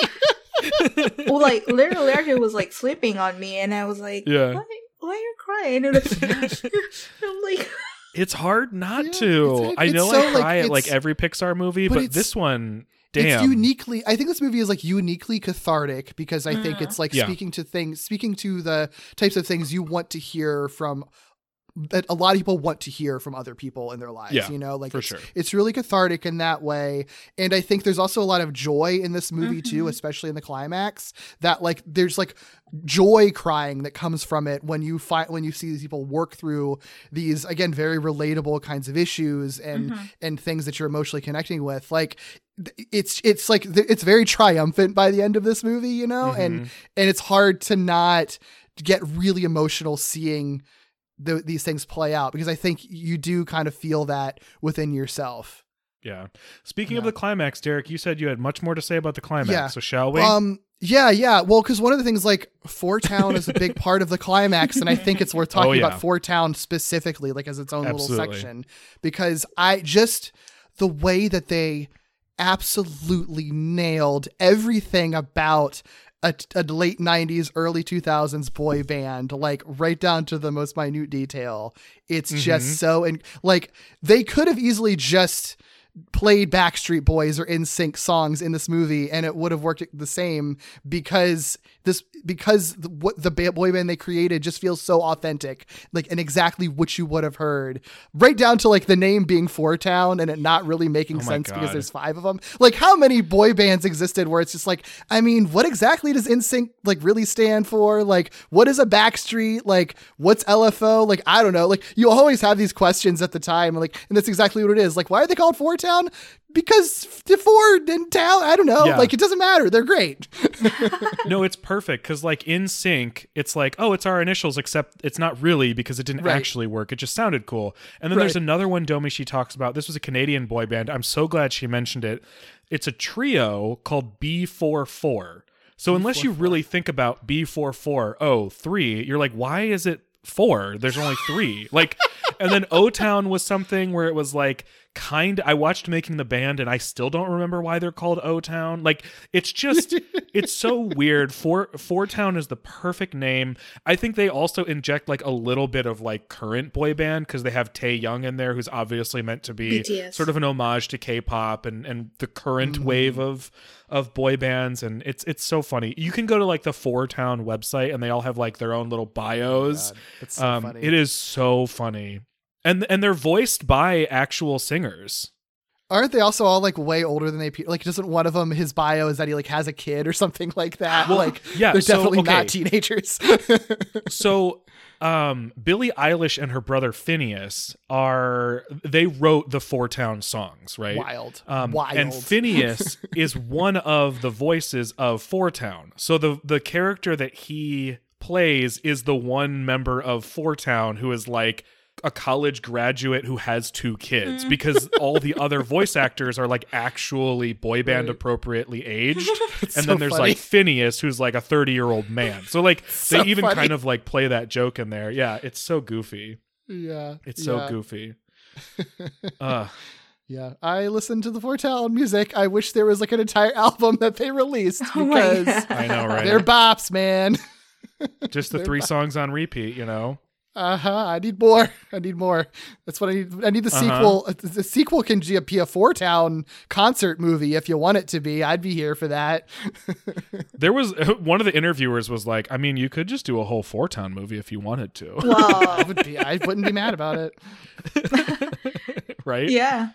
Well, like literally, R J was like sleeping on me, and I was like, Yeah. why, why are you crying? And it's, I'm like, It's hard not Yeah, to. it's- I it's know so, I cry like, at like it's- every Pixar movie, but but, it's- this one, damn. It's uniquely, I think this movie is like uniquely cathartic because I think Mhm. it's like Yeah. speaking to things, speaking to the types of things you want to hear from, that a lot of people want to hear from other people in their lives, Yeah, you know, like for it's, sure. it's really cathartic in that way. And I think there's also a lot of joy in this movie too, Mhm. especially in the climax, that like, there's like joy crying that comes from it when you find, when you see these people work through these, again, very relatable kinds of issues and, Mhm. and things that you're emotionally connecting with. Like, it's it's like it's very triumphant by the end of this movie, you know, and Mhm. and it's hard to not get really emotional seeing the, these things play out, because I think you do kind of feel that within yourself. Yeah. Speaking of Yeah. the climax, Derek, you said you had much more to say about the climax. Yeah. So shall we? Um, yeah, yeah. Well, because one of the things, like, Four Town is a big part of the climax, and I think it's worth talking Oh, yeah. about Four Town specifically, like as its own Absolutely. little section, because I just the way that they absolutely nailed everything about a, a late nineties, early two thousands boy band, like right down to the most minute detail. It's Mhm. just so, and like they could have easily just played Backstreet Boys or N Sync songs in this movie and it would have worked the same, because this because the, what the ba- boy band they created just feels so authentic, like, and exactly what you would have heard, right down to like the name being Four Town and it not really making Oh my sense because God. there's five of them. Like, how many boy bands existed where it's just like, I mean, what exactly does N Sync like really stand for? Like, what is a Backstreet? Like, what's L F O? Like, I don't know. Like, you always have these questions at the time, like, and that's exactly what it is. Like, why are they called Four Town? Because the four in town, I don't know. Yeah. Like, it doesn't matter. They're great. No, it's perfect because, like, in sync, it's like, oh, it's our initials, except it's not really because it didn't Right. actually work. It just sounded cool. And then Right. there's another one Domi she talks about. This was a Canadian boy band. I'm so glad she mentioned it. It's a trio called B forty-four. So unless you really think about B forty-four, oh, three, you're like, why is it four? There's only three. Like, and then O-Town was something where it was like, kind I watched Making the Band and I still don't remember why they're called O-Town. Like, it's just it's so weird. Four Four Town is the perfect name. I think they also inject like a little bit of like current boy band because they have Tae Young in there, who's obviously meant to be B T S. sort of an homage to K-pop and and the current Mm-hmm. wave of of boy bands. And it's it's so funny. You can go to like the Four Town website and they all have like their own little bios. That's so um funny. it is so funny. And and they're voiced by actual singers. Aren't they also all like way older than they appear? Like, doesn't one of them, his bio is that he like has a kid or something like that? Well, like, yeah, they're so, definitely okay. not teenagers. So, um, Billie Eilish and her brother Phineas are they wrote the Four Town songs, right? Wild, Um, wild. And Phineas is one of the voices of Four Town. So the the character that he plays is the one member of Four Town who is like a college graduate who has two kids, Mm. because all the other voice actors are like actually boy band Right. appropriately aged. And so then there's funny. like Phineas, who's like a thirty year old man. So like So they even funny. kind of like play that joke in there. Yeah, it's so goofy. Yeah, It's so yeah. goofy. Uh, Yeah, I listened to the Four Town music. I wish there was like an entire album that they released Oh my because God. I know, right? they're bops, man. Just the they're three bu- songs on repeat, you know? Uh huh. I need more. I need more. That's what I need. I need the Uh-huh. sequel. Uh, The sequel can be a, be a Four Town concert movie if you want it to be. I'd be here for that. There was one of the interviewers was like, I mean, you could just do a whole Four Town movie if you wanted to, I Whoa. would be. I wouldn't be mad about it. right? Yeah.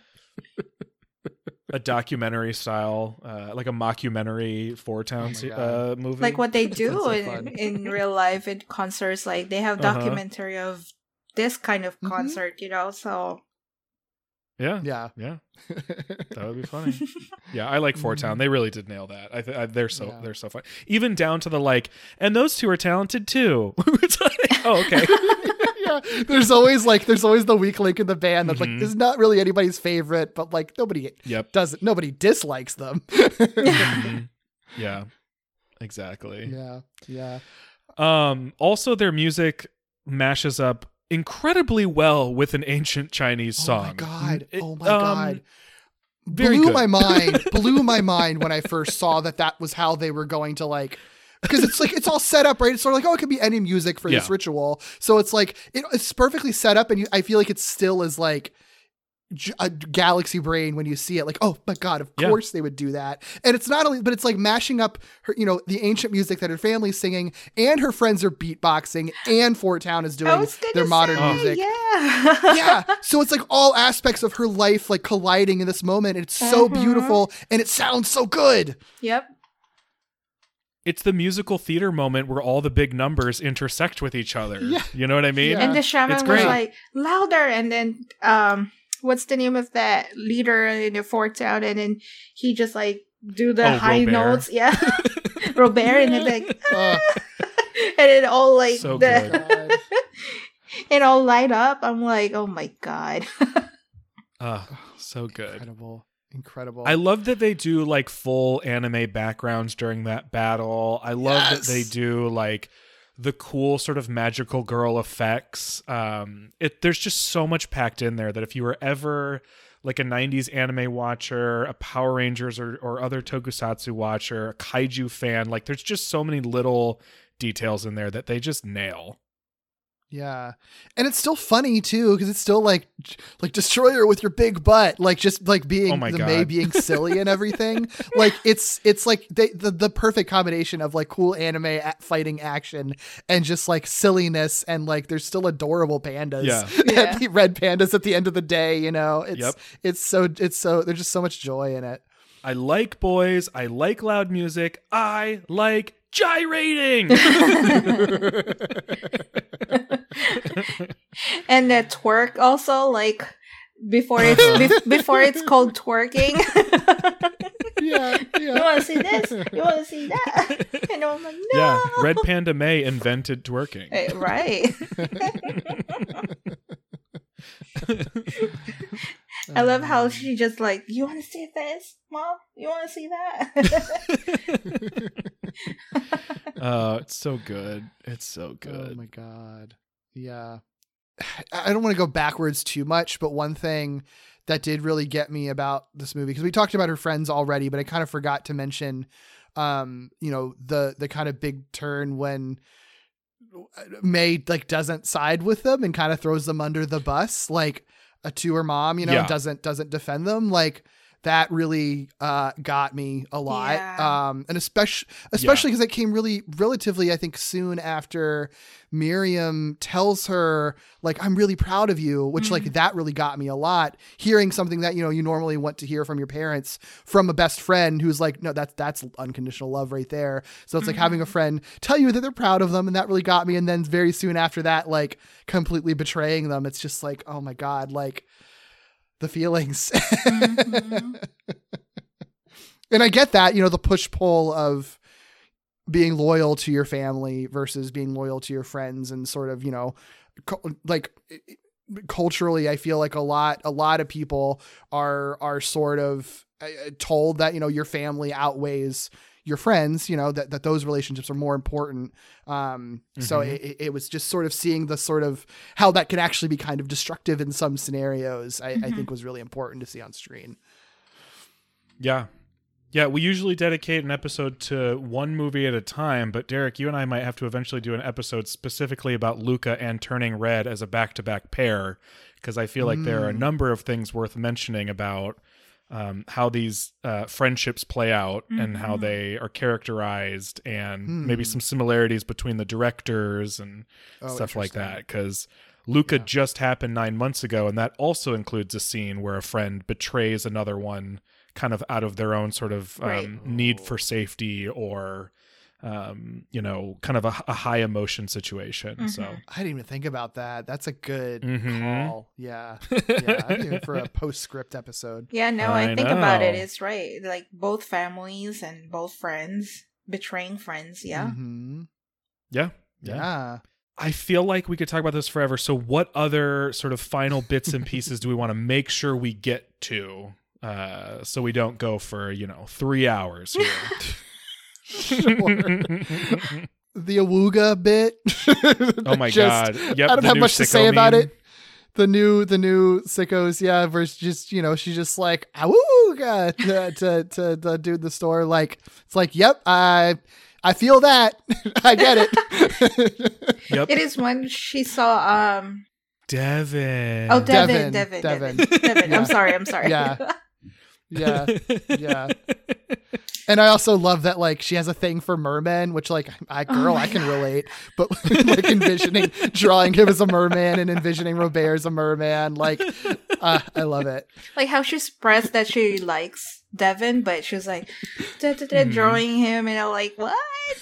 A documentary style, uh, like a mockumentary Four Town my se- God. uh, movie. Like what they That do sounds so in, fun. in real life in concerts. Like they have Uh-huh. documentary of this kind of Mhm. concert, you know? So Yeah, Yeah. yeah, that would be funny. Yeah, I like Four Town. They really did nail that. I, th- I they're so Yeah. they're so fun. Even down to the like, and those two are talented too. It's like, oh, okay. Yeah. There's always like there's always the weak link in the band that's Mhm. like is not really anybody's favorite, but like nobody Yep. doesn't. Nobody dislikes them. Mhm. Yeah. Exactly. Yeah. Yeah. Um, also, their music mashes up incredibly well with an ancient Chinese song. Oh my god! It- oh my um, god! very blew good. my mind. Blew my mind when I first saw that that was how they were going to like. Because it's like it's all set up, right? It's sort of like, oh, it could be any music for this Yeah. ritual. So it's like it, it's perfectly set up, and you, I feel like it still is like j- a galaxy brain when you see it. Like, oh my god, of Yeah. course they would do that. And it's not only, but it's like mashing up her, you know, the ancient music that her family's singing, and her friends are beatboxing, and Four Town is I doing was gonna their modern say, music. Yeah. Yeah. So it's like all aspects of her life like colliding in this moment. And it's so Mhm. beautiful and it sounds so good. Yep. It's the musical theater moment where all the big numbers intersect with each other. Yeah. You know what I mean? Yeah. And the shaman It's was great. like louder, and then um, what's the name of that leader in the Four Town? And then he just like do the Oh, high Robert. notes, yeah, Robert, and then like, Uh, and it all like So the good. God. it all light up. I'm like, oh my god. Ah, so good. Incredible. Incredible. I love that they do like full anime backgrounds during that battle. I love Yes. that they do like the cool sort of magical girl effects. Um, it there's just so much packed in there that if you were ever like a nineties anime watcher, a Power Rangers or, or other tokusatsu watcher, a kaiju fan, like there's just so many little details in there that they just nail. Yeah. And it's still funny too, because it's still like like destroyer with your big butt, like just like being Oh my the God. May being silly and everything. Like it's it's like they, the the perfect combination of like cool anime a- fighting action and just like silliness, and like there's still adorable pandas. Yeah. Yeah. The red pandas at the end of the day, you know. It's Yep. it's so it's so there's just so much joy in it. I like boys. I like loud music. I like gyrating. And the twerk also, like before it's bef- before it's called twerking. Yeah, You yeah. want to see this? You want to see that? And I'm like, no. Yeah, Red Panda May invented twerking. Eh, right. I love how she just like, you want to see this, Mom? You want to see that? Oh, it's so good. It's so good. Oh my god. Yeah. I don't want to go backwards too much, but one thing that did really get me about this movie, because we talked about her friends already, but I kind of forgot to mention, um, you know, the the kind of big turn when May like doesn't side with them and kind of throws them under the bus, like a to her mom, you know, Yeah. doesn't doesn't defend them. Like that really uh, got me a lot. Yeah. Um, and especially, especially because it came really relatively, I think, soon after Miriam tells her, like, I'm really proud of you, which Mm-hmm. like that really got me a lot. Hearing something that, you know, you normally want to hear from your parents from a best friend who's like, no, that's, that's unconditional love right there. So it's like Mm-hmm. having a friend tell you that they're proud of them. And that really got me. And then very soon after that, like completely betraying them. It's just like, oh my God, like, the feelings. Mm-hmm. And I get that, you know, the push pull of being loyal to your family versus being loyal to your friends, and sort of, you know, cu- like culturally, I feel like a lot, a lot of people are, are sort of uh, told that, you know, your family outweighs your friends, you know, that, that those relationships are more important. Um, so Mhm. it, it was just sort of seeing the sort of how that can actually be kind of destructive in some scenarios, I, I think was really important to see on screen. Yeah. Yeah, we usually dedicate an episode to one movie at a time, but Derek, you and I might have to eventually do an episode specifically about Luca and Turning Red as a back-to-back pair, because I feel like there are a number of things worth mentioning about um, how these uh, friendships play out and how they are characterized, and maybe some similarities between the directors and Oh, stuff like interesting. that, because Luca just happened nine months ago, and that also includes a scene where a friend betrays another one kind of out of their own sort of um, Right. need for safety, or, um, you know, kind of a, a high emotion situation. So, I didn't even think about that. That's a good Mhm. call. Yeah. Yeah. I didn't even for a postscript episode. Yeah, no, I, I think about it. know. It's right. Like both families and both friends betraying friends. Yeah. Mm-hmm. yeah. Yeah. I feel like we could talk about this forever. So what other sort of final bits and pieces do we want to make sure we get to? Uh, so we don't go for, you know, three hours here. The Awooga bit. Oh my Just- God. Yep, I don't the have new much to sicko say about meme. it. The new, the new sickos, yeah. Versus just, you know, she's just like Awooga to, to to the dude in the store. Like it's like, yep, I I feel that. I get it. Yep. It is when she saw um Devin. oh Devin Devin, Devin Devin Devin. Devin. Yeah. I'm sorry, I'm sorry. Yeah. Yeah, yeah. And I also love that, like, she has a thing for mermen, which, like, I girl, my I can relate. But like envisioning, drawing him as a merman and envisioning Robert as a merman, like, uh, I love it. Like how she expressed that she likes Devin, but she was like da, da, da, drawing him, and I'm like, what?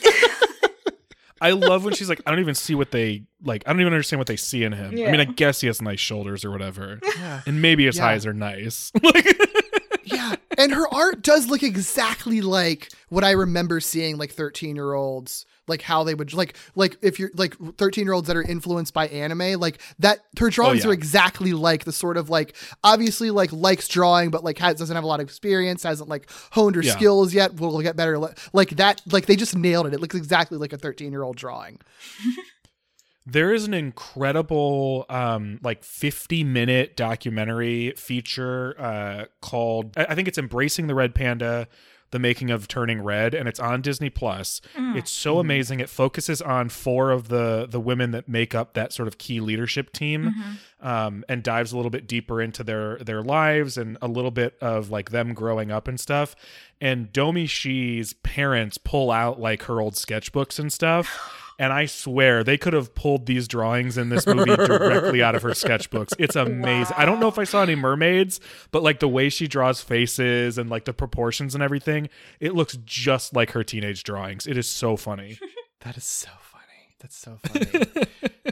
I love when she's like, I don't even see what they like. I don't even understand what they see in him. I mean, I Yeah. guess he has nice shoulders or whatever, Yeah, and maybe his Yeah. eyes are nice. Like, yeah. And her art does look exactly like what I remember seeing, like thirteen year olds, like how they would like like if you're like thirteen year olds that are influenced by anime, like that. Her drawings yeah. are exactly like the sort of like obviously like likes drawing, but like has, doesn't have a lot of experience, hasn't like honed her Yeah. skills yet. Will get better like that. Like they just nailed it. It looks exactly like a thirteen year old drawing. there is an incredible, um, like fifty minute documentary feature uh, called, I I think it's Embracing the Red Panda, the making of Turning Red, and it's on Disney Plus. It's so amazing. It focuses on four of the the women that make up that sort of key leadership team, um, and dives a little bit deeper into their their lives and a little bit of like them growing up and stuff. And Domi Shi's parents pull out like her old sketchbooks and stuff. And I swear they could have pulled these drawings in this movie directly out of her sketchbooks. It's amazing. I don't know if I saw any mermaids, but like the way she draws faces and like the proportions and everything, it looks just like her teenage drawings. It is so funny. That is so funny. That's so funny.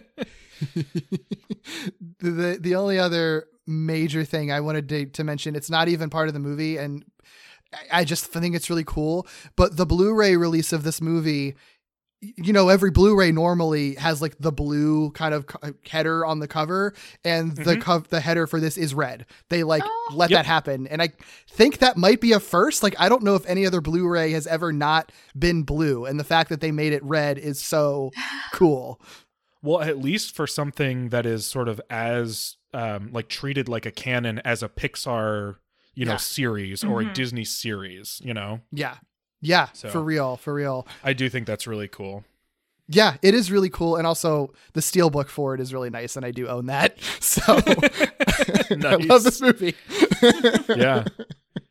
the the only other major thing I wanted to, to mention, it's not even part of the movie, and I, I just think it's really cool. But the Blu-ray release of this movie, you know, every Blu-ray normally has like the blue kind of co- header on the cover, and the Mhm. co- the header for this is red. They like Oh. let Yep. that happen, and I think that might be a first. Like I don't know if any other Blu-ray has ever not been blue, and the fact that they made it red is so cool. Well, at least for something that is sort of as um, like treated like a canon as a Pixar, you know, Yeah. series or a Mhm. Disney series, you know, Yeah. Yeah, So- for real, for real. I do think that's really cool. Yeah, it is really cool. And also the steelbook for it is really nice, and I do own that. So I love Nice. this movie. Yeah.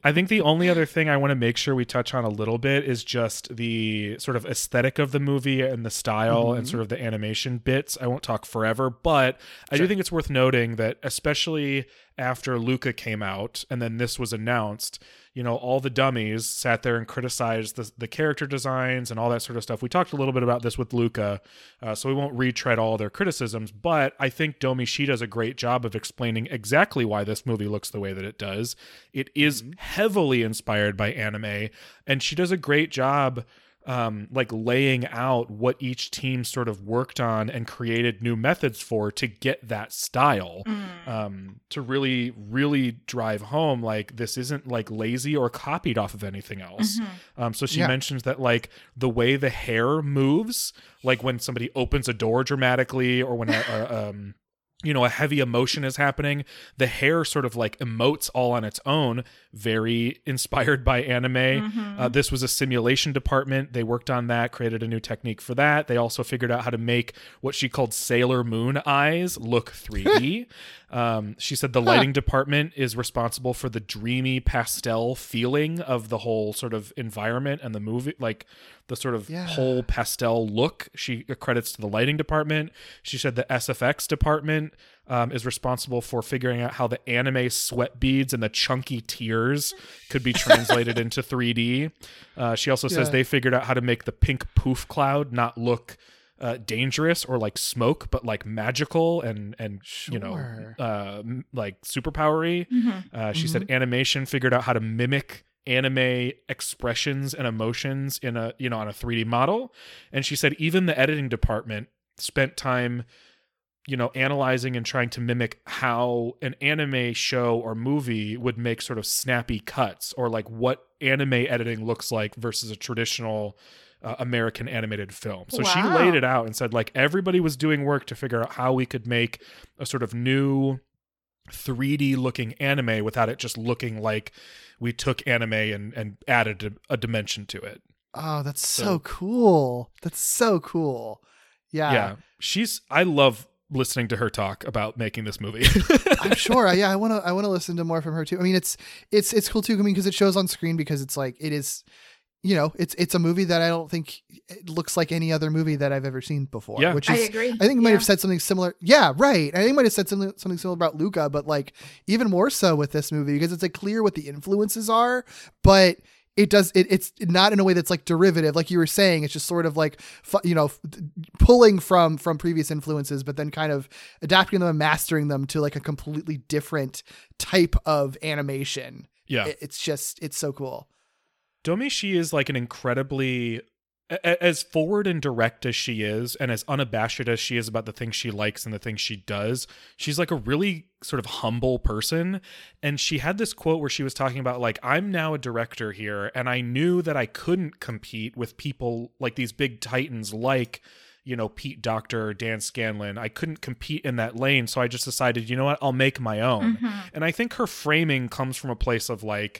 I think the only other thing I want to make sure we touch on a little bit is just the sort of aesthetic of the movie and the style mm-hmm. and sort of the animation bits. I won't talk forever, but I sure. do think it's worth noting that especially after Luca came out and then this was announced, you know, all the dummies sat there and criticized the, the character designs and all that sort of stuff. We talked a little bit about this with Luca, uh, so we won't retread all their criticisms, but I think Domi Shi does a great job of explaining exactly why this movie looks the way that it does. It is mm-hmm. heavily inspired by anime, and she does a great job um, like laying out what each team sort of worked on and created new methods for to get that style mm. um, to really, really drive home like this isn't like lazy or copied off of anything else. Mm-hmm. Um, so she yeah. mentions that like the way the hair moves, like when somebody opens a door dramatically or when a, a um, you know, a heavy emotion is happening, the hair sort of like emotes all on its own, very inspired by anime. Mm-hmm. Uh, this was a simulation department. They worked on that, created a new technique for that. They also figured out how to make what she called Sailor Moon eyes look three D. um, she said the lighting huh. department is responsible for the dreamy pastel feeling of the whole sort of environment and the movie, like the sort of yeah. whole pastel look. She credits to the lighting department. She said the S F X department um, is responsible for figuring out how the anime sweat beads and the chunky tears could be translated into three D. Uh, she also yeah. says they figured out how to make the pink poof cloud not look uh, dangerous or like smoke, but like magical and, and sure. you know, uh, like superpowery. Mm-hmm. Uh, she mm-hmm. said animation figured out how to mimic anime expressions and emotions in a, you know, on a three D model. And she said even the editing department spent time, you know, analyzing and trying to mimic how an anime show or movie would make sort of snappy cuts, or like what anime editing looks like versus a traditional uh, American animated film. So wow. she laid it out and said like everybody was doing work to figure out how we could make a sort of new three D looking anime without it just looking like we took anime and, and added a, a dimension to it. Oh, that's so, so cool. That's so cool. Yeah. Yeah. She's, I love listening to her talk about making this movie. I'm sure. Yeah. I want to, I want to listen to more from her too. I mean, it's, it's, it's cool too. I mean, because it shows on screen, because it's like, it is, you know, it's, it's a movie that I don't think it looks like any other movie that I've ever seen before. Yeah. Which is, I agree. I think you might yeah. have said something similar. Yeah. Right. I think you might have said something, something similar about Luca, but like even more so with this movie, because it's like clear what the influences are, but it does, it, it's not in a way that's like derivative. Like you were saying, it's just sort of like, you know, pulling from, from previous influences, but then kind of adapting them and mastering them to like a completely different type of animation. Yeah. It, it's just, it's so cool. Domi Shi is like an incredibly, as forward and direct as she is, and as unabashed as she is about the things she likes and the things she does, she's like a really sort of humble person. And she had this quote where she was talking about like, I'm now a director here, and I knew that I couldn't compete with people like these big titans like, you know, Pete Docter or Dan Scanlon. I couldn't compete in that lane. So I just decided, you know what, I'll make my own. Mm-hmm. And I think her framing comes from a place of like,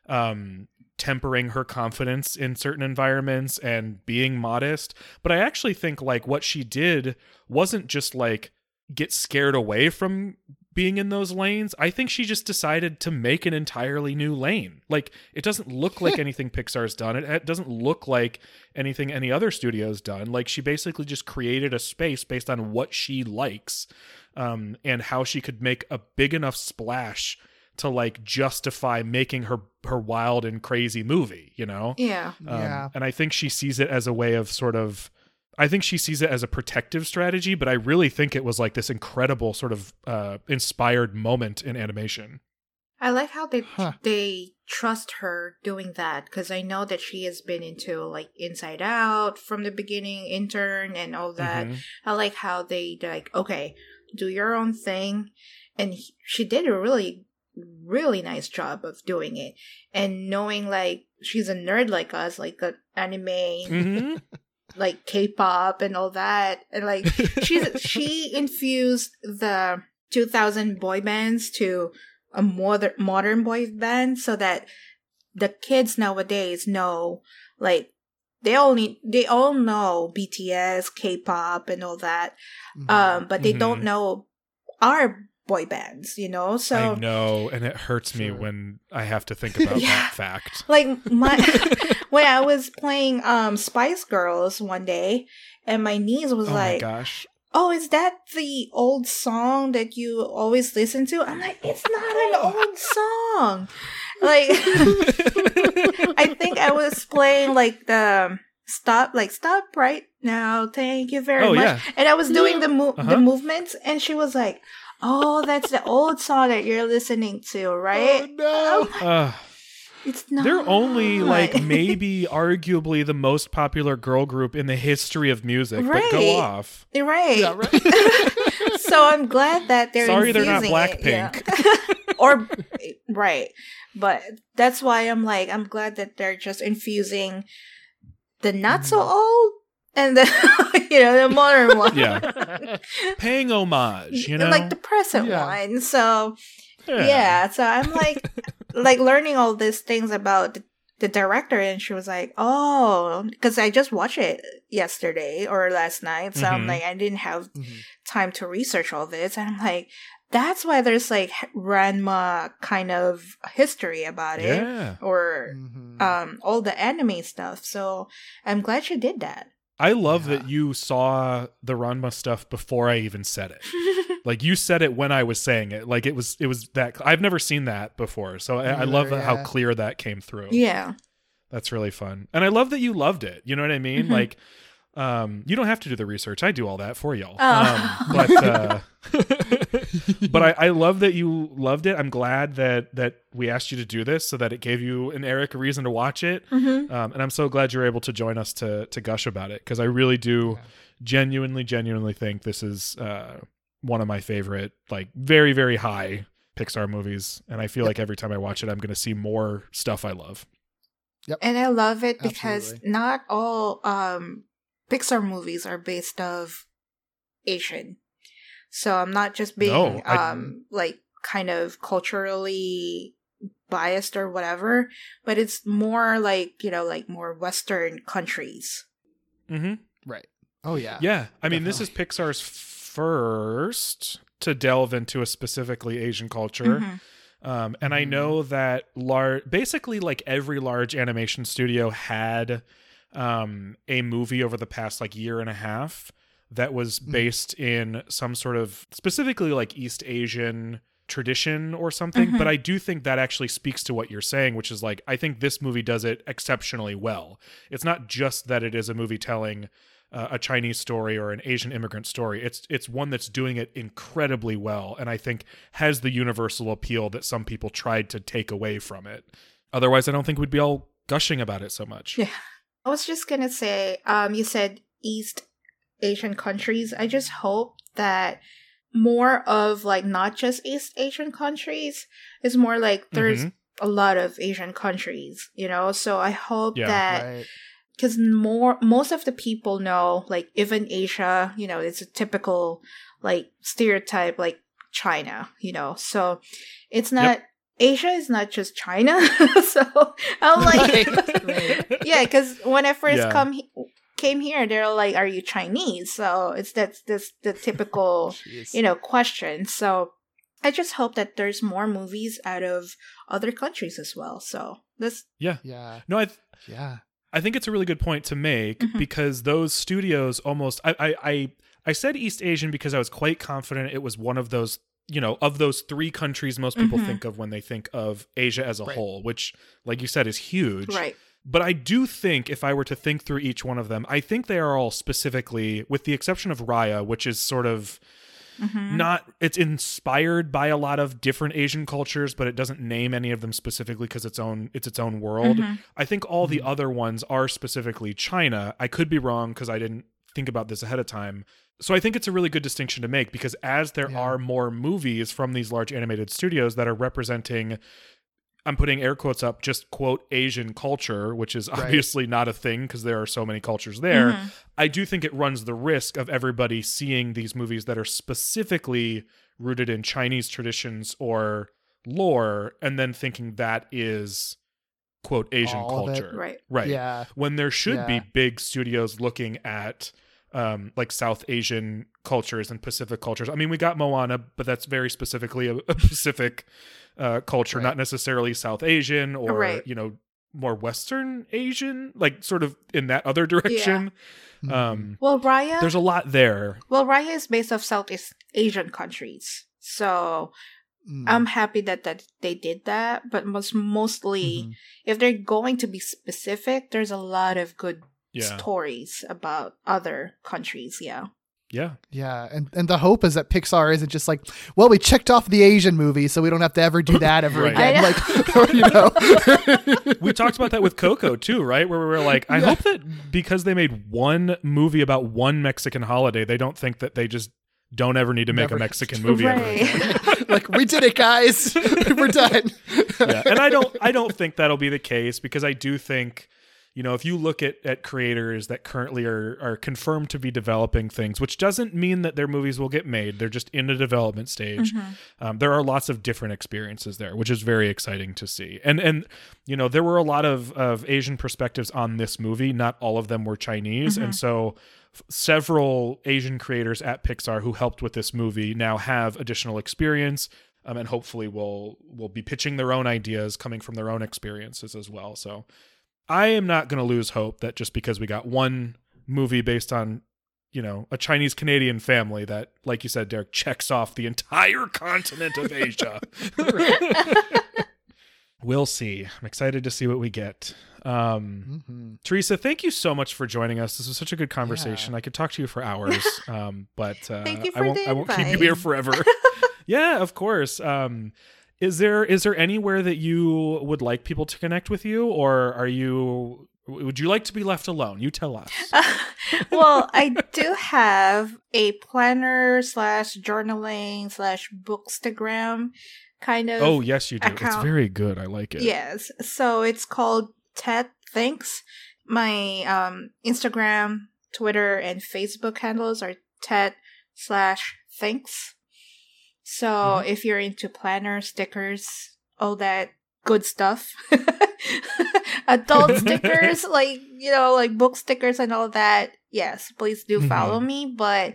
um, tempering her confidence in certain environments and being modest. But I actually think like what she did wasn't just like get scared away from being in those lanes. I think she just decided to make an entirely new lane. Like it doesn't look like anything Pixar's done. It, it doesn't look like anything any other studio's done. Like she basically just created a space based on what she likes, um, and how she could make a big enough splash to like justify making her her wild and crazy movie, you know? Yeah. Um, yeah. And I think she sees it as a way of sort of, I think she sees it as a protective strategy, but I really think it was like this incredible sort of uh, inspired moment in animation. I like how they Huh. they trust her doing that, because I know that she has been into like Inside Out from the beginning, Intern and all that. Mhm. I like how they like, okay, do your own thing. And he, she did a really really nice job of doing it, and knowing like she's a nerd like us, like uh, anime, Mm-hmm. like K-pop and all that, and like she's she infused the two thousand boy bands to a modern modern boy band, so that the kids nowadays know, like they all need they all know B T S, K-pop, and all that, Mm-hmm. um, but they Mhm. don't know our boy bands, you know? So I know, and it hurts me Sure. when I have to think about Yeah. that fact. like my when I was playing um Spice Girls one day, and my niece was Oh like, my gosh. "Oh, is that the old song that you always listen to?" I'm like, "It's not an old song." Like, I think I was playing like the stop, like stop right now. Thank you very Oh, much. yeah. And I was doing the mo- Uh-huh. the movements, and she was like, "Oh, that's the old song that you're listening to, right?" Oh, I'm like, Uh, it's not. they're only like maybe arguably the most popular girl group in the history of music, but go Right. off. right. Yeah, right. So I'm glad that they're Sorry they're not infusing it, yeah. Blackpink. or right, but that's why I'm like, I'm glad that they're just infusing the not so old and the you know the modern one, Yeah. Paying homage, you know? like the present Yeah. one. So yeah, so I'm like like learning all these things about the, the director, and she was like, "Oh," because I just watched it yesterday or last night, so I'm Mhm. like, I didn't have Mhm. time to research all this, and I'm like, that's why there's like Ranma kind of history about it, Yeah. or Mhm. um all the anime stuff. So I'm glad she did that. I love Yeah. that you saw the Ranma stuff before I even said it. Like you said it when I was saying it. Like it was it was that I've never seen that before. So I, I love Neither, that how yeah. clear that came through. Yeah. That's really fun. And I love that you loved it. You know what I mean? Mhm. Like um you don't have to do the research. I do all that for y'all. Oh. Um but uh but I, I love that you loved it. I'm glad that that we asked you to do this so that it gave you and Eric a reason to watch it. Mm-hmm. Um, and I'm so glad you're able to join us to to gush about it, because I really do Yeah. genuinely, genuinely think this is uh, one of my favorite, like very, very high Pixar movies. And I feel Yep. like every time I watch it, I'm going to see more stuff I love. And I love it because Absolutely. not all um Pixar movies are based of Asian. So I'm not just being No, I- um like kind of culturally biased or whatever, but it's more like, you know, like more Western countries. Mm-hmm. Right. Oh yeah. Yeah. I mean, this is Pixar's first to delve into a specifically Asian culture. Mhm. Um, and I know that lar- basically like every large animation studio had um, a movie over the past like year and a half that was based in some sort of specifically like East Asian tradition or something. Mhm. But I do think that actually speaks to what you're saying, which is like, I think this movie does it exceptionally well. It's not just that it is a movie telling uh, a Chinese story or an Asian immigrant story. It's it's one that's doing it incredibly well, and I think has the universal appeal that some people tried to take away from it. Otherwise, I don't think we'd be all gushing about it so much. Yeah. I was just gonna say, um, you said East Asian countries. I just hope that more of like not just East Asian countries is more like there's Mhm. a lot of Asian countries, you know. So I hope Yeah. that Right. because more most of the people know, like even Asia, you know, it's a typical like stereotype like China, you know. So it's not Asia is not just China. So I'm like, Right, yeah, because when I first Yeah. come he- came here, they're like, "Are you Chinese?" So it's that's this the typical Jeez. you know question. So I just hope that there's more movies out of other countries as well. So this Yeah. Yeah. No, I th- Yeah. I think it's a really good point to make Mhm. because those studios almost I, I I I said East Asian because I was quite confident it was one of those, you know, of those three countries most people Mhm. think of when they think of Asia as a Right. whole, which, like you said, is huge. right. But I do think if I were to think through each one of them, I think they are all specifically, with the exception of Raya, which is sort of Mhm. not, it's inspired by a lot of different Asian cultures, but it doesn't name any of them specifically because its own it's its own world. Mhm. I think all the Mhm. other ones are specifically China. I could be wrong because I didn't think about this ahead of time. So I think it's a really good distinction to make because as there Yeah. are more movies from these large animated studios that are representing, I'm putting air quotes up, just quote Asian culture, which is Right. obviously not a thing because there are so many cultures there. Mhm. I do think it runs the risk of everybody seeing these movies that are specifically rooted in Chinese traditions or lore and then thinking that is quote Asian All of it. culture. Right. Right. Yeah. When there should be Yeah. big studios looking at um, like South Asian cultures and Pacific cultures. I mean, we got Moana, but that's very specifically a, a Pacific uh, culture, Right. not necessarily South Asian or, Right. you know, more Western Asian, like sort of in that other direction. Mhm. Um, Well, Raya. there's a lot there. Well, Raya is based off Southeast Asian countries, so Mm. I'm happy that that they did that. But most mostly, Mhm. if they're going to be specific, there's a lot of good Yeah. stories about other countries. Yeah. Yeah. Yeah, and, and the hope is that Pixar isn't just like, well, we checked off the Asian movie, so we don't have to ever do that ever Right. again. I know. Like, or, you know, We talked about that with Coco too, right? Where we were like, I Yeah. hope that because they made one movie about one Mexican holiday, they don't think that they just don't ever need to make Never. a Mexican movie ever Right. again. like we did it, guys. We're done. Yeah. And I don't I don't think that'll be the case, because I do think, you know, if you look at, at creators that currently are, are confirmed to be developing things, which doesn't mean that their movies will get made, they're just in a development stage. Mhm. Um, there are lots of different experiences there, which is very exciting to see. And, and you know, there were a lot of, of Asian perspectives on this movie. Not all of them were Chinese. Mhm. And so f- several Asian creators at Pixar who helped with this movie now have additional experience. Um, and hopefully will will be pitching their own ideas coming from their own experiences as well. So I am not going to lose hope that just because we got one movie based on, you know, a Chinese Canadian family that, like you said, Derek, checks off the entire continent of Asia. We'll see. I'm excited to see what we get. Um, Mhm. Teresa, thank you so much for joining us. This was such a good conversation. Yeah. I could talk to you for hours, um, but uh, Thank you I for won't. the I won't keep you invite. here forever. Yeah, of course. Um, is there is there anywhere that you would like people to connect with you, or are you? Would you like to be left alone? You tell us. Well, I do have a planner slash journaling slash bookstagram kind of. Oh yes, you do. It's account. very good. I like it. Yes. So it's called Ted Thinks. My um, Instagram, Twitter, and Facebook handles are Ted slash Thinks. So Mhm. if you're into planner, stickers, all that good stuff, adult stickers, like, you know, like book stickers and all that, yes, please do follow me. But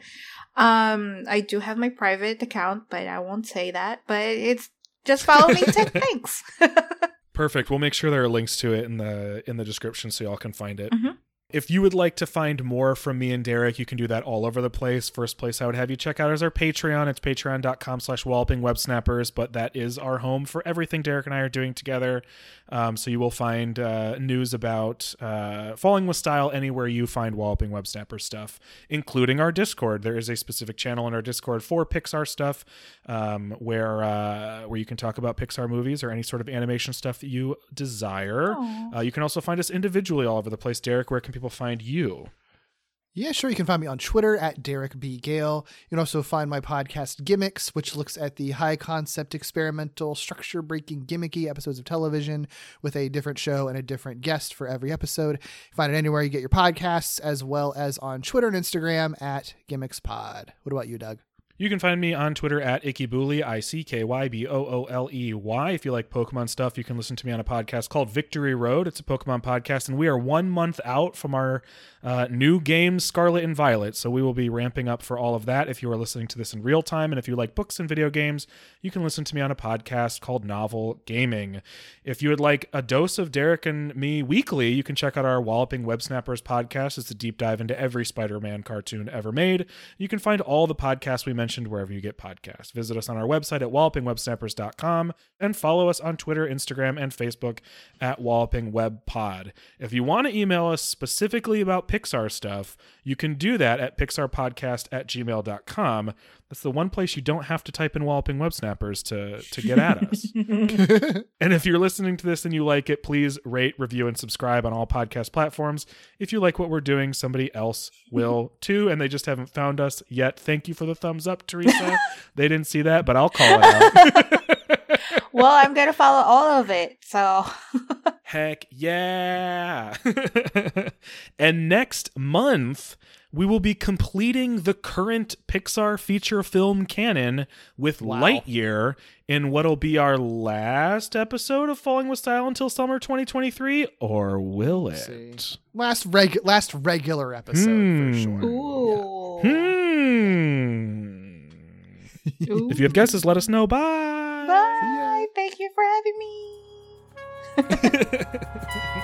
um, I do have my private account, but I won't say that. But it's just follow me, Ted Thinks. Perfect. We'll make sure there are links to it in the in the description so y'all can find it. Mhm. If you would like to find more from me and Derek, you can do that all over the place. First place I would have you check out is our Patreon. It's patreon.com slash walloping web snappers, but that is our home for everything Derek and I are doing together. Um, so you will find uh, news about uh, Falling with Style anywhere you find Walloping Web Snappers stuff, including our Discord. There is a specific channel in our Discord for Pixar stuff, um, where uh, where you can talk about Pixar movies or any sort of animation stuff that you desire. Aw. Uh, you can also find us individually all over the place. Derek, where can people find you? Yeah, sure. You can find me on Twitter at Derek B. Gale. You can also find my podcast Gimmicks, which looks at the high concept, experimental, structure breaking, gimmicky episodes of television with a different show and a different guest for every episode. You can find it anywhere you get your podcasts, as well as on Twitter and Instagram at GimmicksPod. What about you, Doug? You can find me on Twitter at Ikkybooley, I C K Y B O O L E Y. If you like Pokemon stuff, you can listen to me on a podcast called Victory Road. It's a Pokemon podcast, and we are one month out from our uh, new game, Scarlet and Violet. So we will be ramping up for all of that if you are listening to this in real time. And if you like books and video games, you can listen to me on a podcast called Novel Gaming. If you would like a dose of Derek and me weekly, you can check out our Walloping Web Snappers podcast. It's a deep dive into every Spider-Man cartoon ever made. You can find all the podcasts we mentioned wherever you get podcasts. Visit us on our website at walloping web snappers dot com and follow us on Twitter, Instagram, and Facebook at Walloping Web Pod. If you want to email us specifically about Pixar stuff, you can do that at pixarpodcast at gmail dot com. That's the one place you don't have to type in Walloping Web Snappers to, to get at us. And if you're listening to this and you like it, please rate, review, and subscribe on all podcast platforms. If you like what we're doing, somebody else will too, and they just haven't found us yet. Thank you for the thumbs up, Teresa. They didn't see that, but I'll call it out. Well, I'm going to follow all of it. So, Heck yeah. And next month, we will be completing the current Pixar feature film canon with Wow. Lightyear in what'll be our last episode of Falling with Style until summer twenty twenty-three, or will it? See. Last reg last regular episode Hmm. for sure. Ooh. Hmm. Ooh. If you have guesses, let us know. Bye. Bye. Thank you for having me.